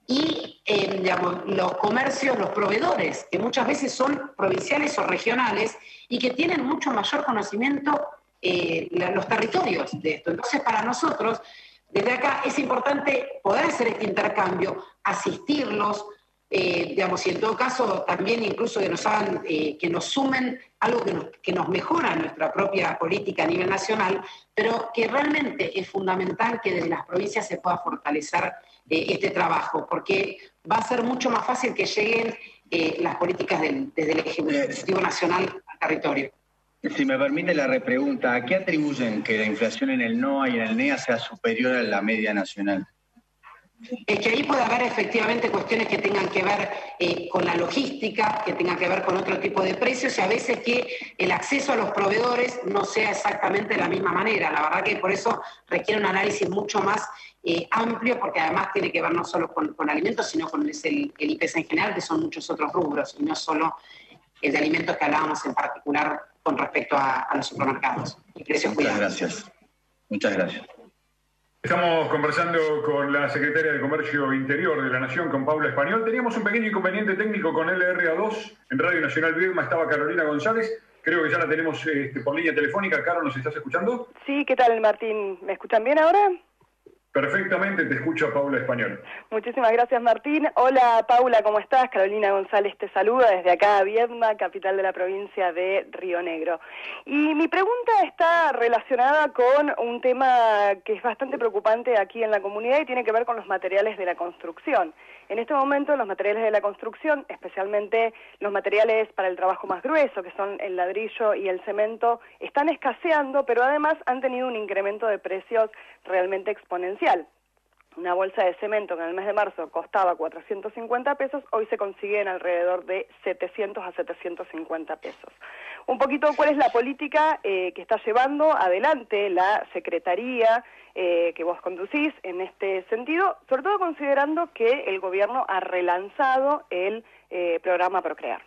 y eh, digamos, los comercios, los proveedores, que muchas veces son provinciales o regionales y que tienen mucho mayor conocimiento eh, los territorios de esto. Entonces, para nosotros, desde acá es importante poder hacer este intercambio, asistirlos, eh, digamos, y en todo caso también incluso que nos hagan, eh, que nos sumen algo que nos, que nos mejora nuestra propia política a nivel nacional, pero que realmente es fundamental que desde las provincias se pueda fortalecer eh, este trabajo, porque va a ser mucho más fácil que lleguen eh, las políticas del, desde el Ejecutivo Nacional al territorio. Si me permite la repregunta, ¿a qué atribuyen que la inflación en el N O A y en el N E A sea superior a la media nacional? Es que ahí puede haber efectivamente cuestiones que tengan que ver eh, con la logística, que tengan que ver con otro tipo de precios y a veces que el acceso a los proveedores no sea exactamente de la misma manera. La verdad que por eso requiere un análisis mucho más eh, amplio, porque además tiene que ver no solo con, con alimentos, sino con el, el I P C en general, que son muchos otros rubros, y no solo el de alimentos que hablábamos en particular con respecto a, a los supermercados y precios Muchas cuidados. gracias. Muchas gracias. Estamos conversando con la secretaria de Comercio Interior de la Nación, con Paula Español. Teníamos un pequeño inconveniente técnico con L R A dos. En Radio Nacional Viedma estaba Carolina González. Creo que ya la tenemos este, por línea telefónica. Caro, ¿nos estás escuchando? Sí, ¿qué tal, Martín? ¿Me escuchan bien ahora? Perfectamente, te escucha Paula Español. Muchísimas gracias, Martín. Hola, Paula, ¿cómo estás? Carolina González te saluda desde acá, Viedma, capital de la provincia de Río Negro. Y mi pregunta está relacionada con un tema que es bastante preocupante aquí en la comunidad y tiene que ver con los materiales de la construcción. En este momento los materiales de la construcción, especialmente los materiales para el trabajo más grueso, que son el ladrillo y el cemento, están escaseando, pero además han tenido un incremento de precios realmente exponencial. Una bolsa de cemento que en el mes de marzo costaba cuatrocientos cincuenta pesos, hoy se consigue en alrededor de setecientos a setecientos cincuenta pesos. Un poquito cuál es la política eh, que está llevando adelante la Secretaría eh, que vos conducís en este sentido, sobre todo considerando que el gobierno ha relanzado el eh, programa Procrear.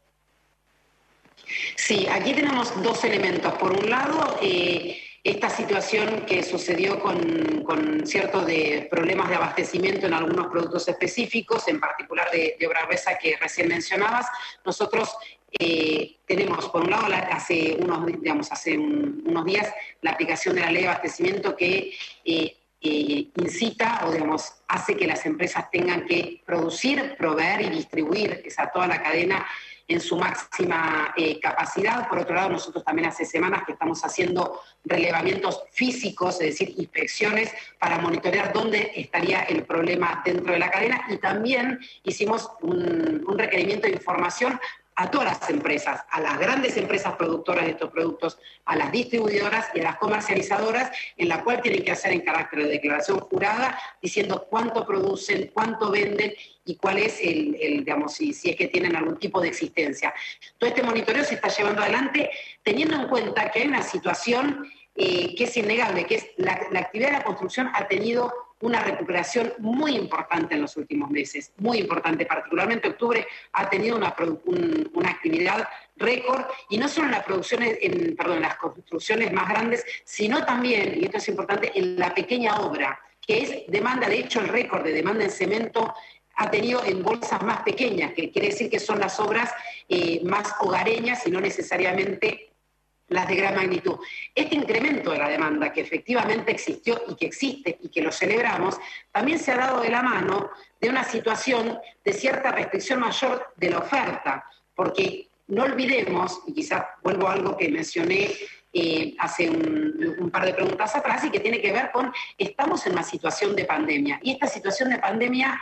Sí, aquí tenemos dos elementos. Por un lado, eh, esta situación que sucedió con, con ciertos de problemas de abastecimiento en algunos productos específicos, en particular de, de obra gruesa que recién mencionabas. Nosotros eh, tenemos, por un lado, la, hace, unos, digamos, hace un, unos días la aplicación de la ley de abastecimiento que eh, eh, incita o digamos, hace que las empresas tengan que producir, proveer y distribuir esa, toda la cadena en su máxima eh, capacidad. Por otro lado, nosotros también hace semanas que estamos haciendo relevamientos físicos, es decir, inspecciones para monitorear dónde estaría el problema dentro de la cadena, y también hicimos un, un requerimiento de información a todas las empresas, a las grandes empresas productoras de estos productos, a las distribuidoras y a las comercializadoras, en la cual tienen que hacer en carácter de declaración jurada, diciendo cuánto producen, cuánto venden y cuál es el, el digamos, si, si es que tienen algún tipo de existencia. Todo este monitoreo se está llevando adelante teniendo en cuenta que hay una situación eh, que es innegable, que es la, la actividad de la construcción ha tenido una recuperación muy importante en los últimos meses, muy importante, particularmente octubre ha tenido una, un, una actividad récord, y no solo en las producciones, en, perdón, en las construcciones más grandes, sino también, y esto es importante, en la pequeña obra, que es demanda, de hecho el récord de demanda en cemento ha tenido en bolsas más pequeñas, que quiere decir que son las obras eh, más hogareñas y no necesariamente las de gran magnitud. Este incremento de la demanda que efectivamente existió y que existe y que lo celebramos, también se ha dado de la mano de una situación de cierta restricción mayor de la oferta, porque no olvidemos, y quizás vuelvo a algo que mencioné eh, hace un, un par de preguntas atrás, y que tiene que ver con, estamos en una situación de pandemia, y esta situación de pandemia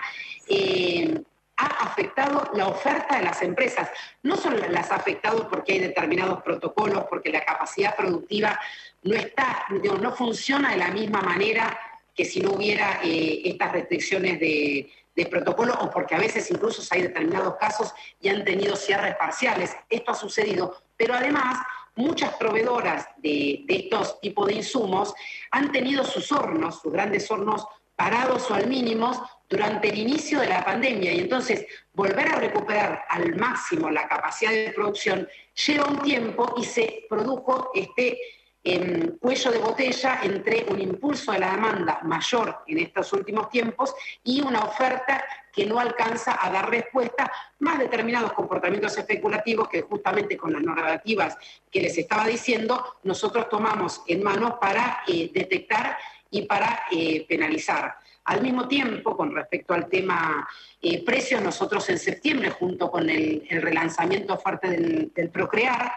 eh, ha afectado la oferta de las empresas. No solo las ha afectado porque hay determinados protocolos, porque la capacidad productiva no está, no, no funciona de la misma manera que si no hubiera eh, estas restricciones de, de protocolo, o porque a veces incluso hay determinados casos y han tenido cierres parciales. Esto ha sucedido, pero además muchas proveedoras de, de estos tipos de insumos han tenido sus hornos, sus grandes hornos parados o al mínimo durante el inicio de la pandemia, y entonces volver a recuperar al máximo la capacidad de producción lleva un tiempo, y se produjo este eh, cuello de botella entre un impulso de la demanda mayor en estos últimos tiempos y una oferta que no alcanza a dar respuesta, más determinados comportamientos especulativos que justamente con las normativas que les estaba diciendo nosotros tomamos en manos para eh, detectar y para eh, penalizar. Al mismo tiempo, con respecto al tema eh, precios, nosotros en septiembre, junto con el, el relanzamiento fuerte del, del Procrear,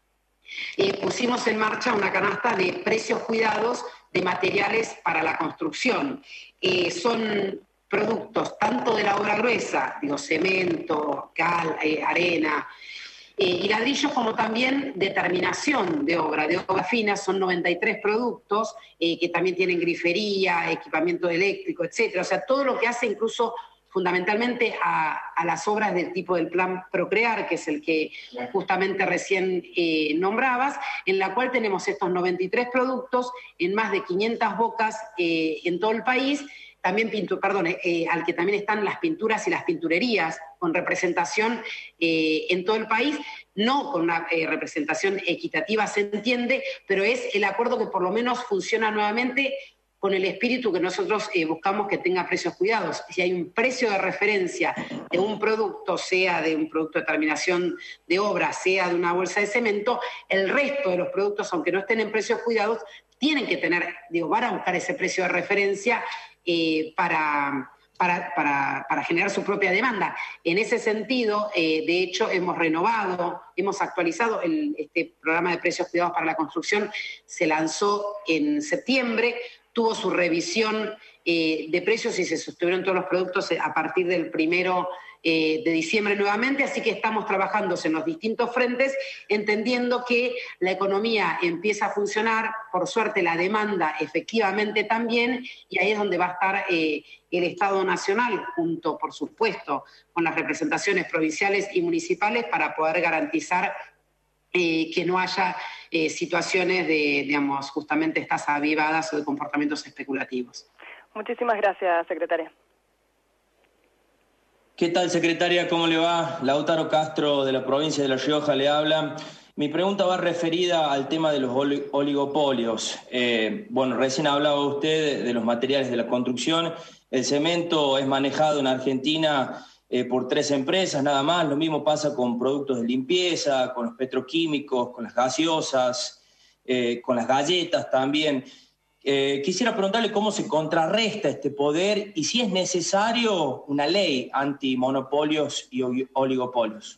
eh, pusimos en marcha una canasta de precios cuidados de materiales para la construcción. Eh, son productos tanto de la obra gruesa, digo, cemento, cal, eh, arena, Eh, y ladrillos, como también de terminación de obra, de obra fina. Son noventa y tres productos eh, que también tienen grifería, equipamiento eléctrico, etcétera. O sea, todo lo que hace incluso fundamentalmente a, a las obras del tipo del plan Procrear, que es el que justamente recién eh, nombrabas, en la cual tenemos estos noventa y tres productos en más de quinientas bocas eh, en todo el país. También pintu, perdón, eh, al que también están las pinturas y las pinturerías con representación eh, en todo el país, no con una eh, representación equitativa, se entiende, pero es el acuerdo que por lo menos funciona nuevamente con el espíritu que nosotros eh, buscamos que tenga precios cuidados. Si hay un precio de referencia de un producto, sea de un producto de terminación de obra, sea de una bolsa de cemento, el resto de los productos, aunque no estén en precios cuidados, tienen que tener, digo, van a buscar ese precio de referencia eh, para... Para, para, para generar su propia demanda. En ese sentido, eh, de hecho, hemos renovado, hemos actualizado el, este programa de precios cuidados para la construcción, se lanzó en septiembre, tuvo su revisión eh, de precios y se sostuvieron todos los productos a partir del primero eh, de diciembre nuevamente, así que estamos trabajando en los distintos frentes, entendiendo que la economía empieza a funcionar, por suerte la demanda efectivamente también, y ahí es donde va a estar eh, el Estado Nacional, junto, por supuesto, con las representaciones provinciales y municipales, para poder garantizar eh, que no haya eh, situaciones de, digamos, justamente estas avivadas o de comportamientos especulativos. Muchísimas gracias, secretaria. ¿Qué tal, secretaria? ¿Cómo le va? Lautaro Castro, de la provincia de La Rioja, le habla. Mi pregunta va referida al tema de los oligopolios. Eh, bueno, recién hablaba usted de, de los materiales de la construcción. El cemento es manejado en Argentina eh, por tres empresas nada más. Lo mismo pasa con productos de limpieza, con los petroquímicos, con las gaseosas, eh, con las galletas también. Eh, quisiera preguntarle cómo se contrarresta este poder y si es necesario una ley antimonopolios y oligopolios.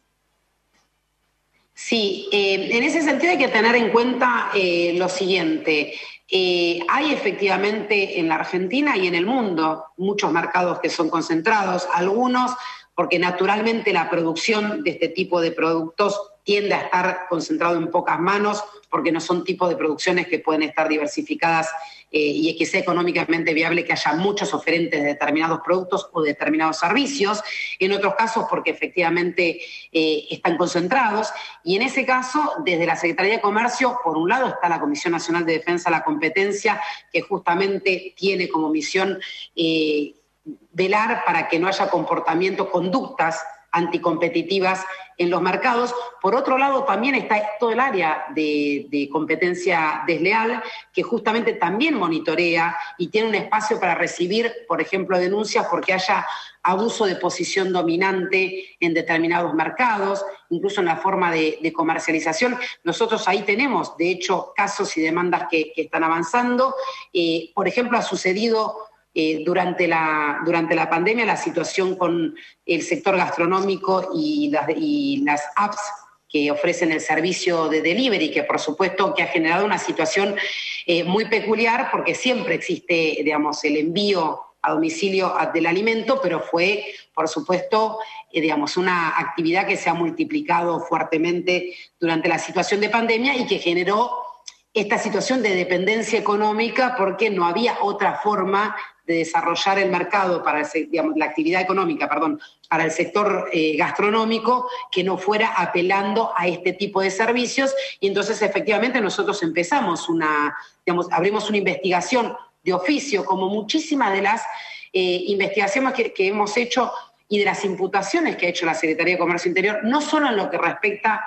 Sí, eh, en ese sentido hay que tener en cuenta eh, lo siguiente. Eh, hay efectivamente en la Argentina y en el mundo muchos mercados que son concentrados, algunos porque naturalmente la producción de este tipo de productos tiende a estar concentrado en pocas manos, porque no son tipos de producciones que pueden estar diversificadas eh, y que sea económicamente viable que haya muchos oferentes de determinados productos o determinados servicios. En otros casos, porque efectivamente eh, están concentrados. Y en ese caso, desde la Secretaría de Comercio, por un lado está la Comisión Nacional de Defensa de la Competencia, que justamente tiene como misión eh, velar para que no haya comportamiento, conductas anticompetitivas en los mercados. Por otro lado, también está todo el área de, de competencia desleal, que justamente también monitorea y tiene un espacio para recibir, por ejemplo, denuncias porque haya abuso de posición dominante en determinados mercados, incluso en la forma de, de comercialización. Nosotros ahí tenemos, de hecho, casos y demandas que, que están avanzando. Eh, por ejemplo, ha sucedido Eh, durante, la, durante la pandemia la situación con el sector gastronómico y las, y las apps que ofrecen el servicio de delivery, que por supuesto que ha generado una situación eh, muy peculiar, porque siempre existe, digamos, el envío a domicilio del alimento, pero fue, por supuesto, eh, digamos, una actividad que se ha multiplicado fuertemente durante la situación de pandemia y que generó esta situación de dependencia económica porque no había otra forma de desarrollar el mercado, para el, digamos, la actividad económica, perdón, para el sector eh, gastronómico que no fuera apelando a este tipo de servicios. Y entonces efectivamente nosotros empezamos una, digamos, abrimos una investigación de oficio, como muchísimas de las eh, investigaciones que, que hemos hecho y de las imputaciones que ha hecho la Secretaría de Comercio Interior, no solo en lo que respecta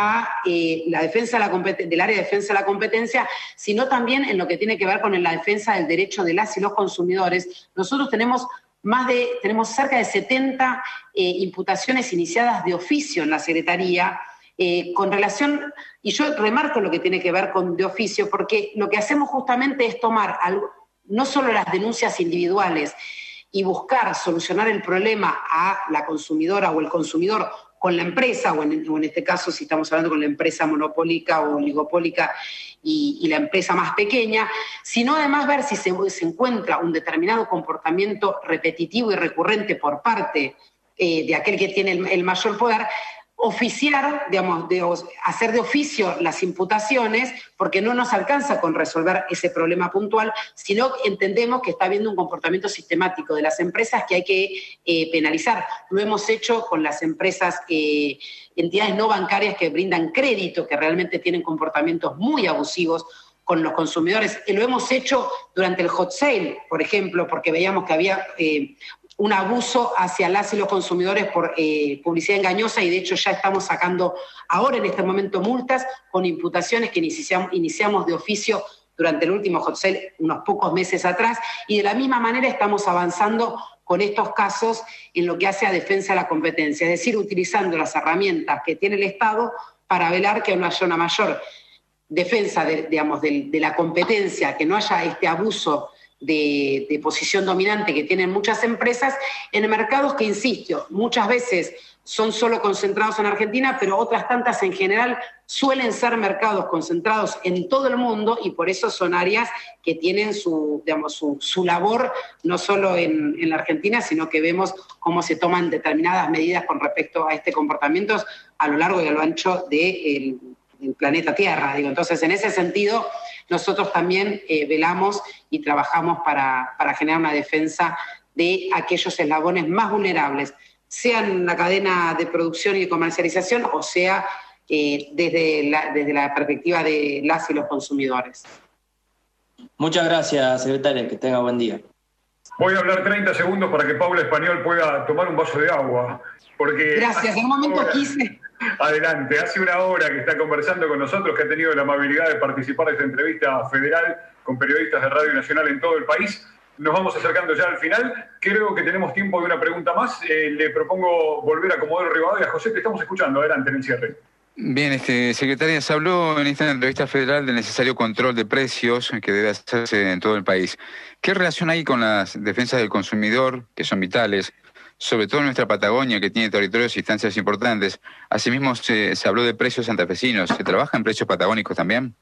a eh, la defensa de la del área de defensa de la competencia, sino también en lo que tiene que ver con la defensa del derecho de las y los consumidores. Nosotros tenemos más de, tenemos cerca de setenta eh, imputaciones iniciadas de oficio en la Secretaría, eh, con relación, y yo remarco lo que tiene que ver con de oficio, porque lo que hacemos justamente es tomar algo, no solo las denuncias individuales, y buscar solucionar el problema a la consumidora o el consumidor con la empresa, o en, o en este caso si estamos hablando con la empresa monopólica o oligopólica y, y la empresa más pequeña, sino además ver si se, se encuentra un determinado comportamiento repetitivo y recurrente por parte eh, de aquel que tiene el, el mayor poder, oficiar, digamos, de, hacer de oficio las imputaciones, porque no nos alcanza con resolver ese problema puntual, sino entendemos que está habiendo un comportamiento sistemático de las empresas que hay que eh, penalizar. Lo hemos hecho con las empresas, eh, entidades no bancarias que brindan crédito, que realmente tienen comportamientos muy abusivos con los consumidores. Y lo hemos hecho durante el hot sale, por ejemplo, porque veíamos que había Eh, un abuso hacia las y los consumidores por eh, publicidad engañosa, y de hecho ya estamos sacando ahora en este momento multas con imputaciones que iniciamos, iniciamos de oficio durante el último hot sale unos pocos meses atrás, y de la misma manera estamos avanzando con estos casos en lo que hace a defensa de la competencia, es decir, utilizando las herramientas que tiene el Estado para velar que no haya una mayor defensa de, digamos, de, de la competencia, que no haya este abuso de, de posición dominante que tienen muchas empresas en mercados que, insisto, muchas veces son solo concentrados en Argentina, pero otras tantas en general suelen ser mercados concentrados en todo el mundo, y por eso son áreas que tienen su, digamos, su, su labor no solo en, en la Argentina, sino que vemos cómo se toman determinadas medidas con respecto a este comportamiento a lo largo y a lo ancho del de planeta Tierra. Digo. Entonces, en ese sentido, nosotros también eh, velamos y trabajamos para, para generar una defensa de aquellos eslabones más vulnerables, sea en la cadena de producción y de comercialización, o sea eh, desde, la, desde la perspectiva de las y los consumidores. Muchas gracias, secretaria, que tenga buen día. Voy a hablar treinta segundos para que Paula Español pueda tomar un vaso de agua. Porque gracias, en un momento hora, quise. Adelante, hace una hora que está conversando con nosotros, que ha tenido la amabilidad de participar de esta entrevista federal con periodistas de Radio Nacional en todo el país. Nos vamos acercando ya al final. Creo que tenemos tiempo de una pregunta más. Eh, le propongo volver a Comodoro Rivadavia. José, te estamos escuchando. Adelante, en el cierre. Bien, este, secretaria, se habló en esta entrevista federal del necesario control de precios que debe hacerse en todo el país. ¿Qué relación hay con las defensas del consumidor, que son vitales, sobre todo en nuestra Patagonia, que tiene territorios y instancias importantes? Asimismo, se, se habló de precios santafesinos. ¿Se trabaja en precios patagónicos también?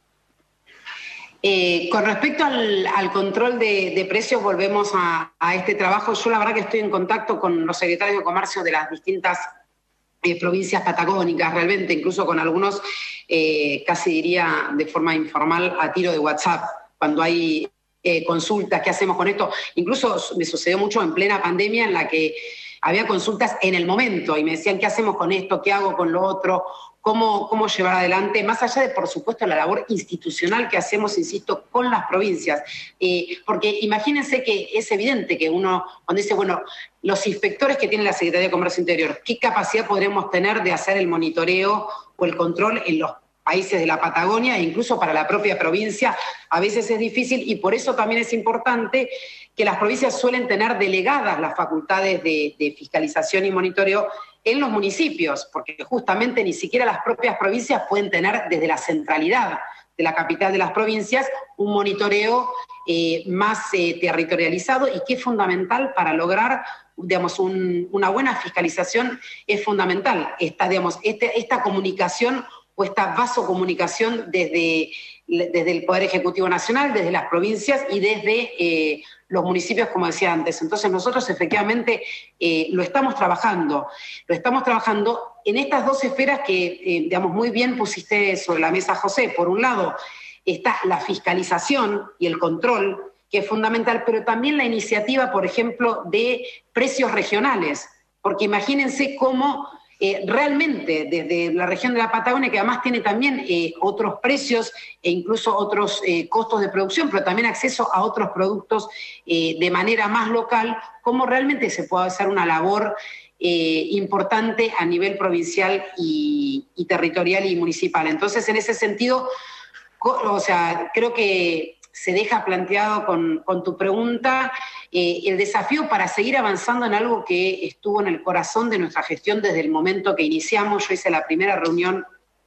Eh, con respecto al, al control de, de precios, volvemos a, a este trabajo. Yo la verdad que estoy en contacto con los secretarios de comercio de las distintas eh, provincias patagónicas, realmente, incluso con algunos, eh, casi diría de forma informal, a tiro de WhatsApp, cuando hay eh, consultas, ¿qué hacemos con esto? Incluso me sucedió mucho en plena pandemia, en la que había consultas en el momento y me decían, ¿qué hacemos con esto? ¿Qué hago con lo otro? Cómo, cómo llevar adelante, más allá de, por supuesto, la labor institucional que hacemos, insisto, con las provincias. Eh, porque imagínense que es evidente que uno, cuando dice, bueno, los inspectores que tiene la Secretaría de Comercio Interior, ¿qué capacidad podremos tener de hacer el monitoreo o el control en los países de la Patagonia e incluso para la propia provincia? A veces es difícil, y por eso también es importante que las provincias suelen tener delegadas las facultades de, de fiscalización y monitoreo en los municipios, porque justamente ni siquiera las propias provincias pueden tener desde la centralidad de la capital de las provincias un monitoreo eh, más eh, territorializado, y que es fundamental para lograr, digamos, un, una buena fiscalización. Es fundamental esta, digamos, este, esta comunicación o esta vasocomunicación desde, desde el Poder Ejecutivo Nacional, desde las provincias y desde eh, los municipios, como decía antes. Entonces nosotros efectivamente eh, lo estamos trabajando, lo estamos trabajando en estas dos esferas que, eh, digamos, muy bien pusiste sobre la mesa, José. Por un lado está la fiscalización y el control, que es fundamental, pero también la iniciativa, por ejemplo, de precios regionales, porque imagínense cómo Eh, realmente desde la región de la Patagonia, que además tiene también eh, otros precios e incluso otros eh, costos de producción, pero también acceso a otros productos eh, de manera más local, cómo realmente se puede hacer una labor eh, importante a nivel provincial y, y territorial y municipal. Entonces, en ese sentido, o sea, creo que se deja planteado con, con tu pregunta eh, el desafío para seguir avanzando en algo que estuvo en el corazón de nuestra gestión desde el momento que iniciamos. Yo hice la primera reunión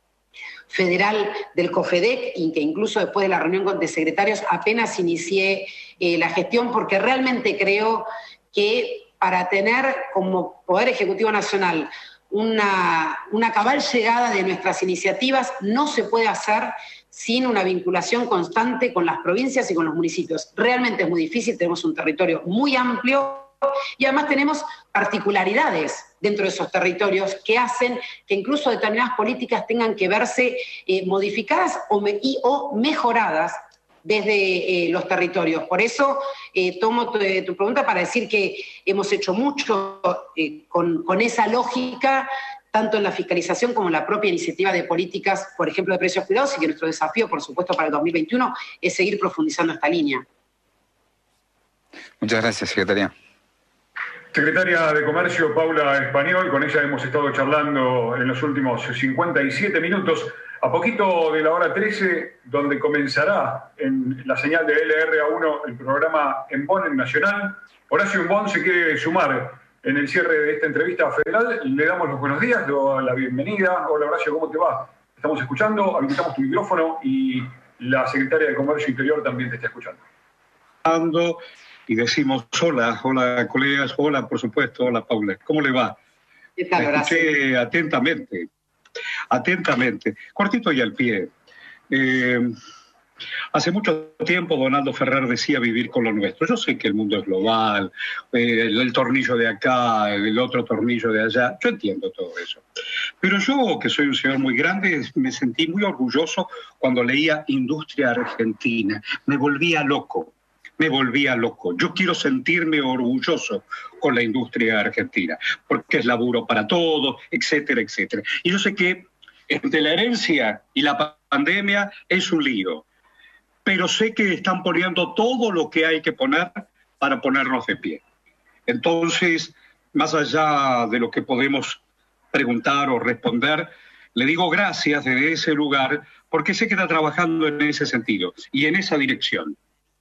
federal del COFEDEC, y que incluso después de la reunión de secretarios apenas inicié eh, la gestión, porque realmente creo que para tener como Poder Ejecutivo Nacional una, una cabal llegada de nuestras iniciativas no se puede hacer sin una vinculación constante con las provincias y con los municipios. Realmente es muy difícil, tenemos un territorio muy amplio y además tenemos particularidades dentro de esos territorios que hacen que incluso determinadas políticas tengan que verse eh, modificadas o, me, y, o mejoradas desde eh, los territorios. Por eso eh, tomo tu, tu pregunta para decir que hemos hecho mucho eh, con, con esa lógica, tanto en la fiscalización como en la propia iniciativa de políticas, por ejemplo, de precios cuidados, y que nuestro desafío, por supuesto, para el dos mil veintiuno es seguir profundizando esta línea. Muchas gracias, secretaria. Secretaria de Comercio, Paula Español, con ella hemos estado charlando en los últimos cincuenta y siete minutos A poquito de la hora trece, donde comenzará en la señal de L R A uno el programa Embón en Nacional, Horacio Embón se quiere sumar en el cierre de esta entrevista federal. Le damos los buenos días, la bienvenida. Hola Horacio, ¿cómo te va? Estamos escuchando, habilitamos tu micrófono y la secretaria de Comercio Interior también te está escuchando. Y decimos hola, hola colegas, hola por supuesto, hola Paula. ¿Cómo le va? ¿Qué tal, Horacio? Escuché atentamente. Atentamente, cortito y al pie. Eh, hace mucho tiempo Donaldo Ferrer decía vivir con lo nuestro. Yo sé que el mundo es global, eh, el, el tornillo de acá, el otro tornillo de allá, yo entiendo todo eso. Pero yo, que soy un señor muy grande, me sentí muy orgulloso cuando leía Industria Argentina. Me volvía loco. Me volvía loco. Yo quiero sentirme orgulloso con la industria argentina, porque es laburo para todos, etcétera, etcétera. Y yo sé que entre la herencia y la pandemia es un lío, pero sé que están poniendo todo lo que hay que poner para ponernos de pie. Entonces, más allá de lo que podemos preguntar o responder, le digo gracias desde ese lugar, porque sé que está trabajando en ese sentido y en esa dirección.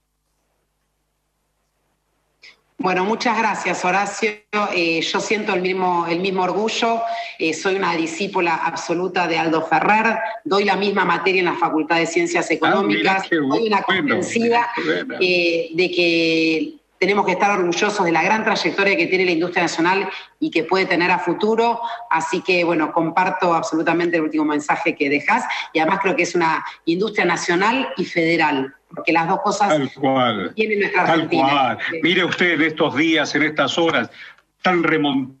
Bueno, muchas gracias, Horacio. Eh, yo siento el mismo, el mismo orgullo. Eh, soy una discípula absoluta de Aldo Ferrer. Doy la misma materia en la Facultad de Ciencias Económicas. Ah, bueno, soy una convencida bueno, eh, de que tenemos que estar orgullosos de la gran trayectoria que tiene la industria nacional y que puede tener a futuro. Así que, bueno, comparto absolutamente el último mensaje que dejás. Y además creo que es una industria nacional y federal, porque las dos cosas tal cual, tienen nuestra tal Argentina. Cual. Mire usted en estos días, en estas horas, tan remontadas